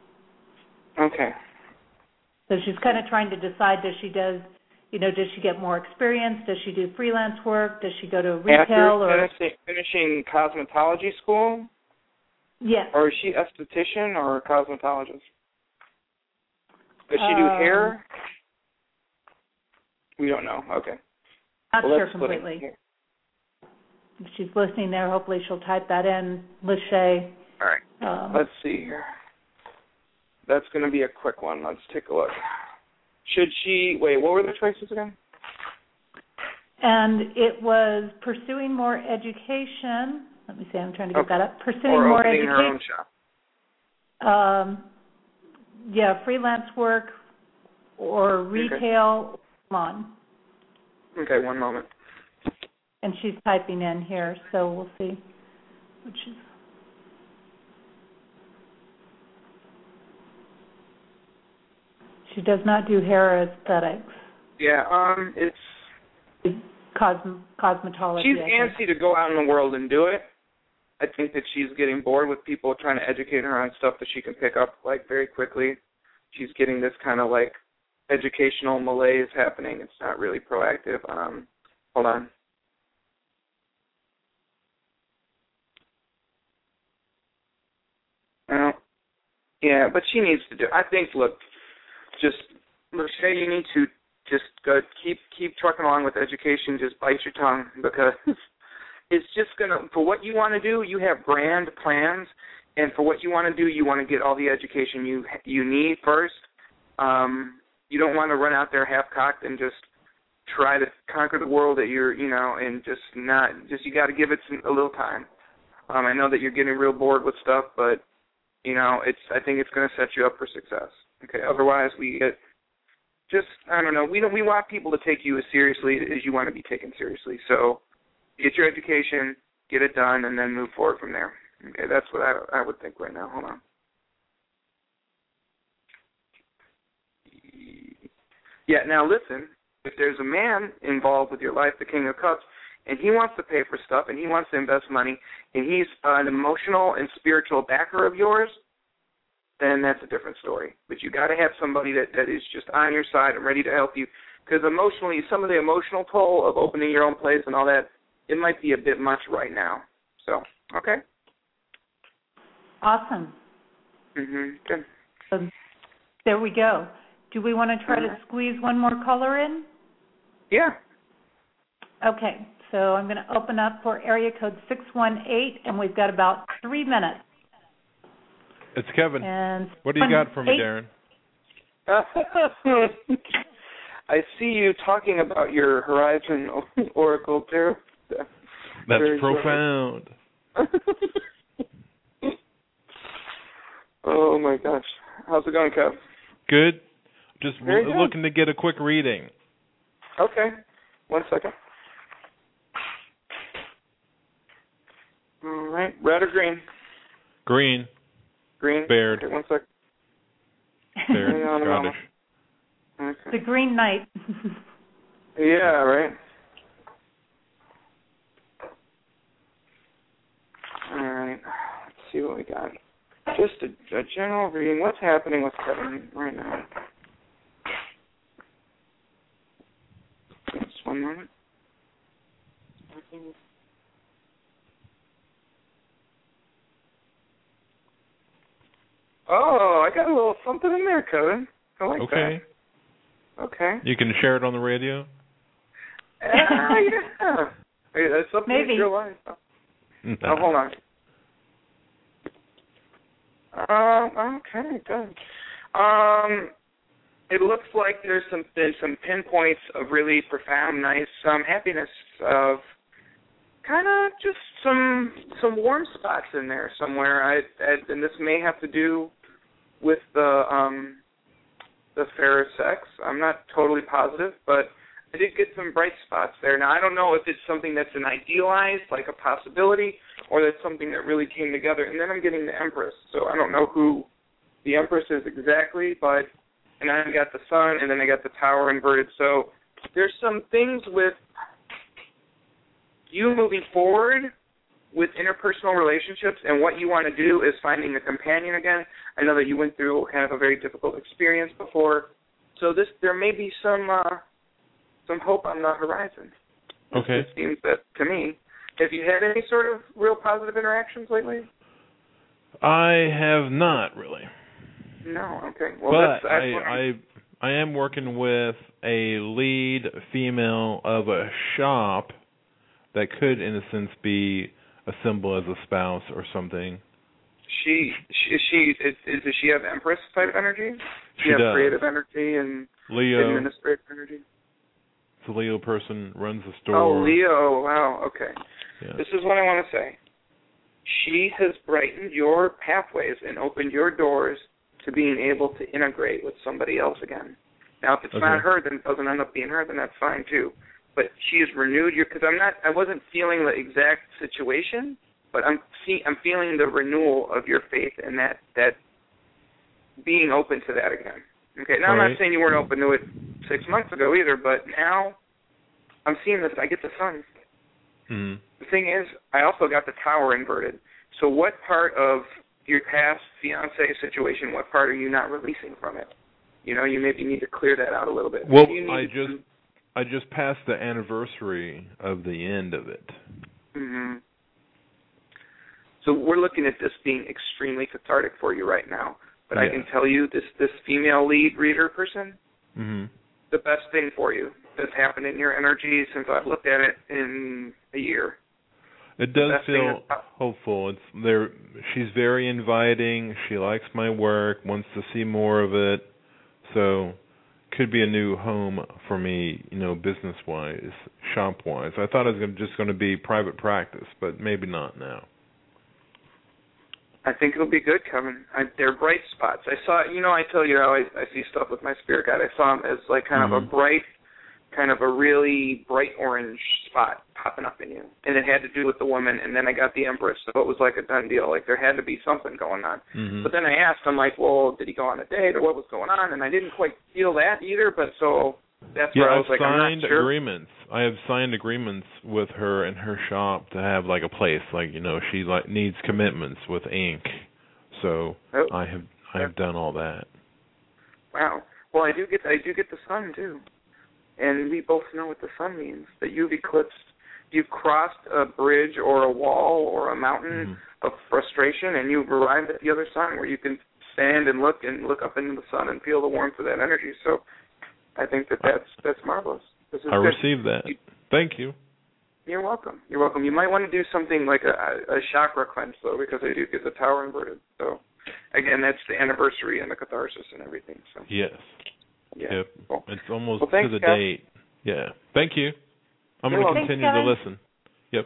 Okay. So she's kind of trying to decide, does she does You know, does she get more experience? Does she do freelance work? Does she go to retail? After or finishing, finishing cosmetology school? Yes. Or is she esthetician or a cosmetologist? Does she do um, hair? We don't know. Okay. Not well, sure completely. If she's listening there, hopefully she'll type that in, Lachey. All right. Um, Let's see here. That's going to be a quick one. Let's take a look. Should she, wait, what were the choices again? And it was pursuing more education. Let me see, I'm trying to get okay. that up. Pursuing or more opening education. her own shop. Um, yeah, freelance work or retail. Okay. Come on. Okay, one moment. And she's typing in here, so we'll see what she's. She does not do hair aesthetics. Yeah, um, it's Cosm- cosmetology. She's antsy to go out in the world and do it. I think that she's getting bored with people trying to educate her on stuff that she can pick up like very quickly. She's getting this kind of like educational malaise happening. It's not really proactive. Um, hold on. Well, yeah, but she needs to do. I think. Look, just Lachey, you need to just go keep keep trucking along with education. Just bite your tongue because it's just gonna. For what you want to do, you have grand plans, and for what you want to do, you want to get all the education you you need first. Um, you don't want to run out there half-cocked and just try to conquer the world at your, you know, and just not. Just you got to give it some, a little time. Um, I know that you're getting real bored with stuff, but you know, it's. I think it's going to set you up for success. Okay. Otherwise, we get just. I don't know. We don't. We want people to take you as seriously as you want to be taken seriously. So, get your education, get it done, and then move forward from there. Okay. That's what I, I would think right now. Hold on. Yeah. Now listen. If there's a man involved with your life, the King of Cups, and he wants to pay for stuff, and he wants to invest money, and he's an emotional and spiritual backer of yours, then that's a different story. But you got to have somebody that, that is just on your side and ready to help you, because emotionally, some of the emotional toll of opening your own place and all that, it might be a bit much right now. So, okay? Awesome. Mm-hmm. Good. So there we go. Do we want to try mm-hmm. to squeeze one more caller in? Yeah. Okay. So I'm going to open up for area code six one eight, and we've got about three minutes. It's Kevin. And what do you got for me, Darren? I see you talking about your Horizon Oracle Tarot. That's Very profound. Oh, my gosh. How's it going, Kev? Good. Just Very w- good. looking to get a quick reading. Okay. One second. All right. Red or green? Green. Green. Baird. Okay, one second. Baird. Hang on a Scottish. moment. Okay. The Green Knight. Yeah, right. All right. Let's see what we got. Just a, a general reading. What's happening with Kevin right now? Just one moment. Oh, I got a little something in there, Kevin. I like okay. that. Okay. You can share it on the radio? Uh, yeah. Hey, that's something Maybe. in your life. Oh, No. oh hold on. Um. Okay. Good. Um. It looks like there's some there's some pinpoints of really profound, nice um, happiness of kind of just some some warm spots in there somewhere. I, I and this may have to do with the um the fairer sex. I'm not totally positive, but I did get some bright spots there. Now I don't know if it's something that's an idealized, like a possibility, or that's something that really came together. And then I'm getting the Empress, so I don't know who the Empress is exactly, but and I got the Sun, and then I got the Tower inverted. So there's some things with you moving forward with interpersonal relationships, and what you want to do is finding a companion again. I know that you went through kind of a very difficult experience before, so this there may be some uh, some hope on the horizon. Okay. It seems that to me. Have you had any sort of real positive interactions lately? I have not really. No. Okay. Well, but that's, I, I I am working with a lead female of a shop that could, in a sense, be a symbol as a spouse or something. She, she, she is, is, does she have Empress type energy? Does she, she have does. creative energy and Leo. administrative energy? It's a Leo person, runs the store. Oh, Leo. Wow. Okay. Yeah. This is what I want to say. She has brightened your pathways and opened your doors to being able to integrate with somebody else again. Now, if it's okay. not her, then it doesn't end up being her, then that's fine too. But she has renewed your, because I'm not, I wasn't feeling the exact situation, but I'm see, I'm feeling the renewal of your faith and that that being open to that again. Okay, now All I'm right. not saying you weren't open to it six months ago either, but now I'm seeing this. I get the sun. Mm-hmm. The thing is, I also got the tower inverted. So what part of your past fiance situation, what part are you not releasing from it? You know, you maybe need to clear that out a little bit. Well, you need I to, just I just passed the anniversary of the end of it. Mm-hmm. So we're looking at this being extremely cathartic for you right now. But yeah. I can tell you, this this female lead reader person, mm-hmm. the best thing for you that's happened in your energy since I've looked at it in a year. It does feel hopeful. It's there. She's very inviting. She likes my work, wants to see more of it. So, could be a new home for me, you know, business-wise, shop-wise. I thought it was just going to be private practice, but maybe not now. I think it'll be good, Kevin. I, they're bright spots. I saw, you know, I tell you how I, I see stuff with my spirit guide. I saw him as like kind mm-hmm. of a bright, kind of a really bright orange spot popping up in you. And it had to do with the woman, and then I got the Empress, so it was like a done deal. Like there had to be something going on. Mm-hmm. But then I asked him, like, well, did he go on a date or what was going on? And I didn't quite feel that either, but so that's yeah, where I I've was like, signed I'm not sure. agreements. I have signed agreements with her in her shop to have like a place. Like, you know, she like needs commitments with ink. So oh, I have I have done all that. Wow. Well, I do get I do get the sun too, and we both know what the sun means. That you've eclipsed, you've crossed a bridge or a wall or a mountain mm-hmm. of frustration, and you've arrived at the other side where you can stand and look and look up into the sun and feel the warmth of that energy. So I think that that's that's marvelous. This is I good. received that. You, Thank you. You're welcome. You're welcome. You might want to do something like a, a chakra cleanse, though, because I do get the tower inverted. So, again, that's the anniversary and the catharsis and everything. So Yes. Yeah. Yep. Cool. It's almost well, thanks, to the Jeff. date. Yeah. Thank you. I'm You're going to welcome. continue Thanks, to listen. Yep.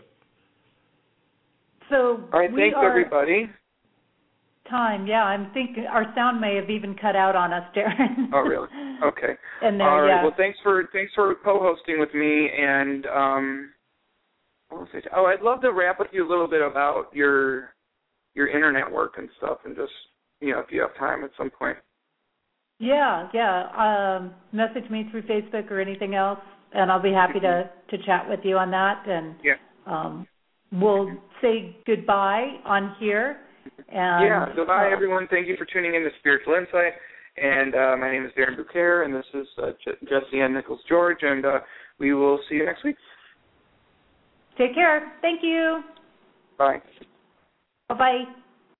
So All right. we Thanks, are everybody. Time, yeah. I'm thinking our sound may have even cut out on us, Darren. Oh, really? Okay. And there, All right. yeah. Well, thanks for thanks for co-hosting with me, and um, what was I, oh, I'd love to wrap with you a little bit about your your internet work and stuff, and just you know if you have time at some point. Yeah, yeah. Um, message me through Facebook or anything else, and I'll be happy to, to chat with you on that. And yeah. um, we'll say goodbye on here. And, yeah, goodbye, uh, everyone. Thank you for tuning in to Spiritual Insight. And uh, my name is Darren Bouquet, and this is uh, J- Jesse Ann Nichols-George, and uh, we will see you next week. Take care. Thank you. Bye. Bye-bye.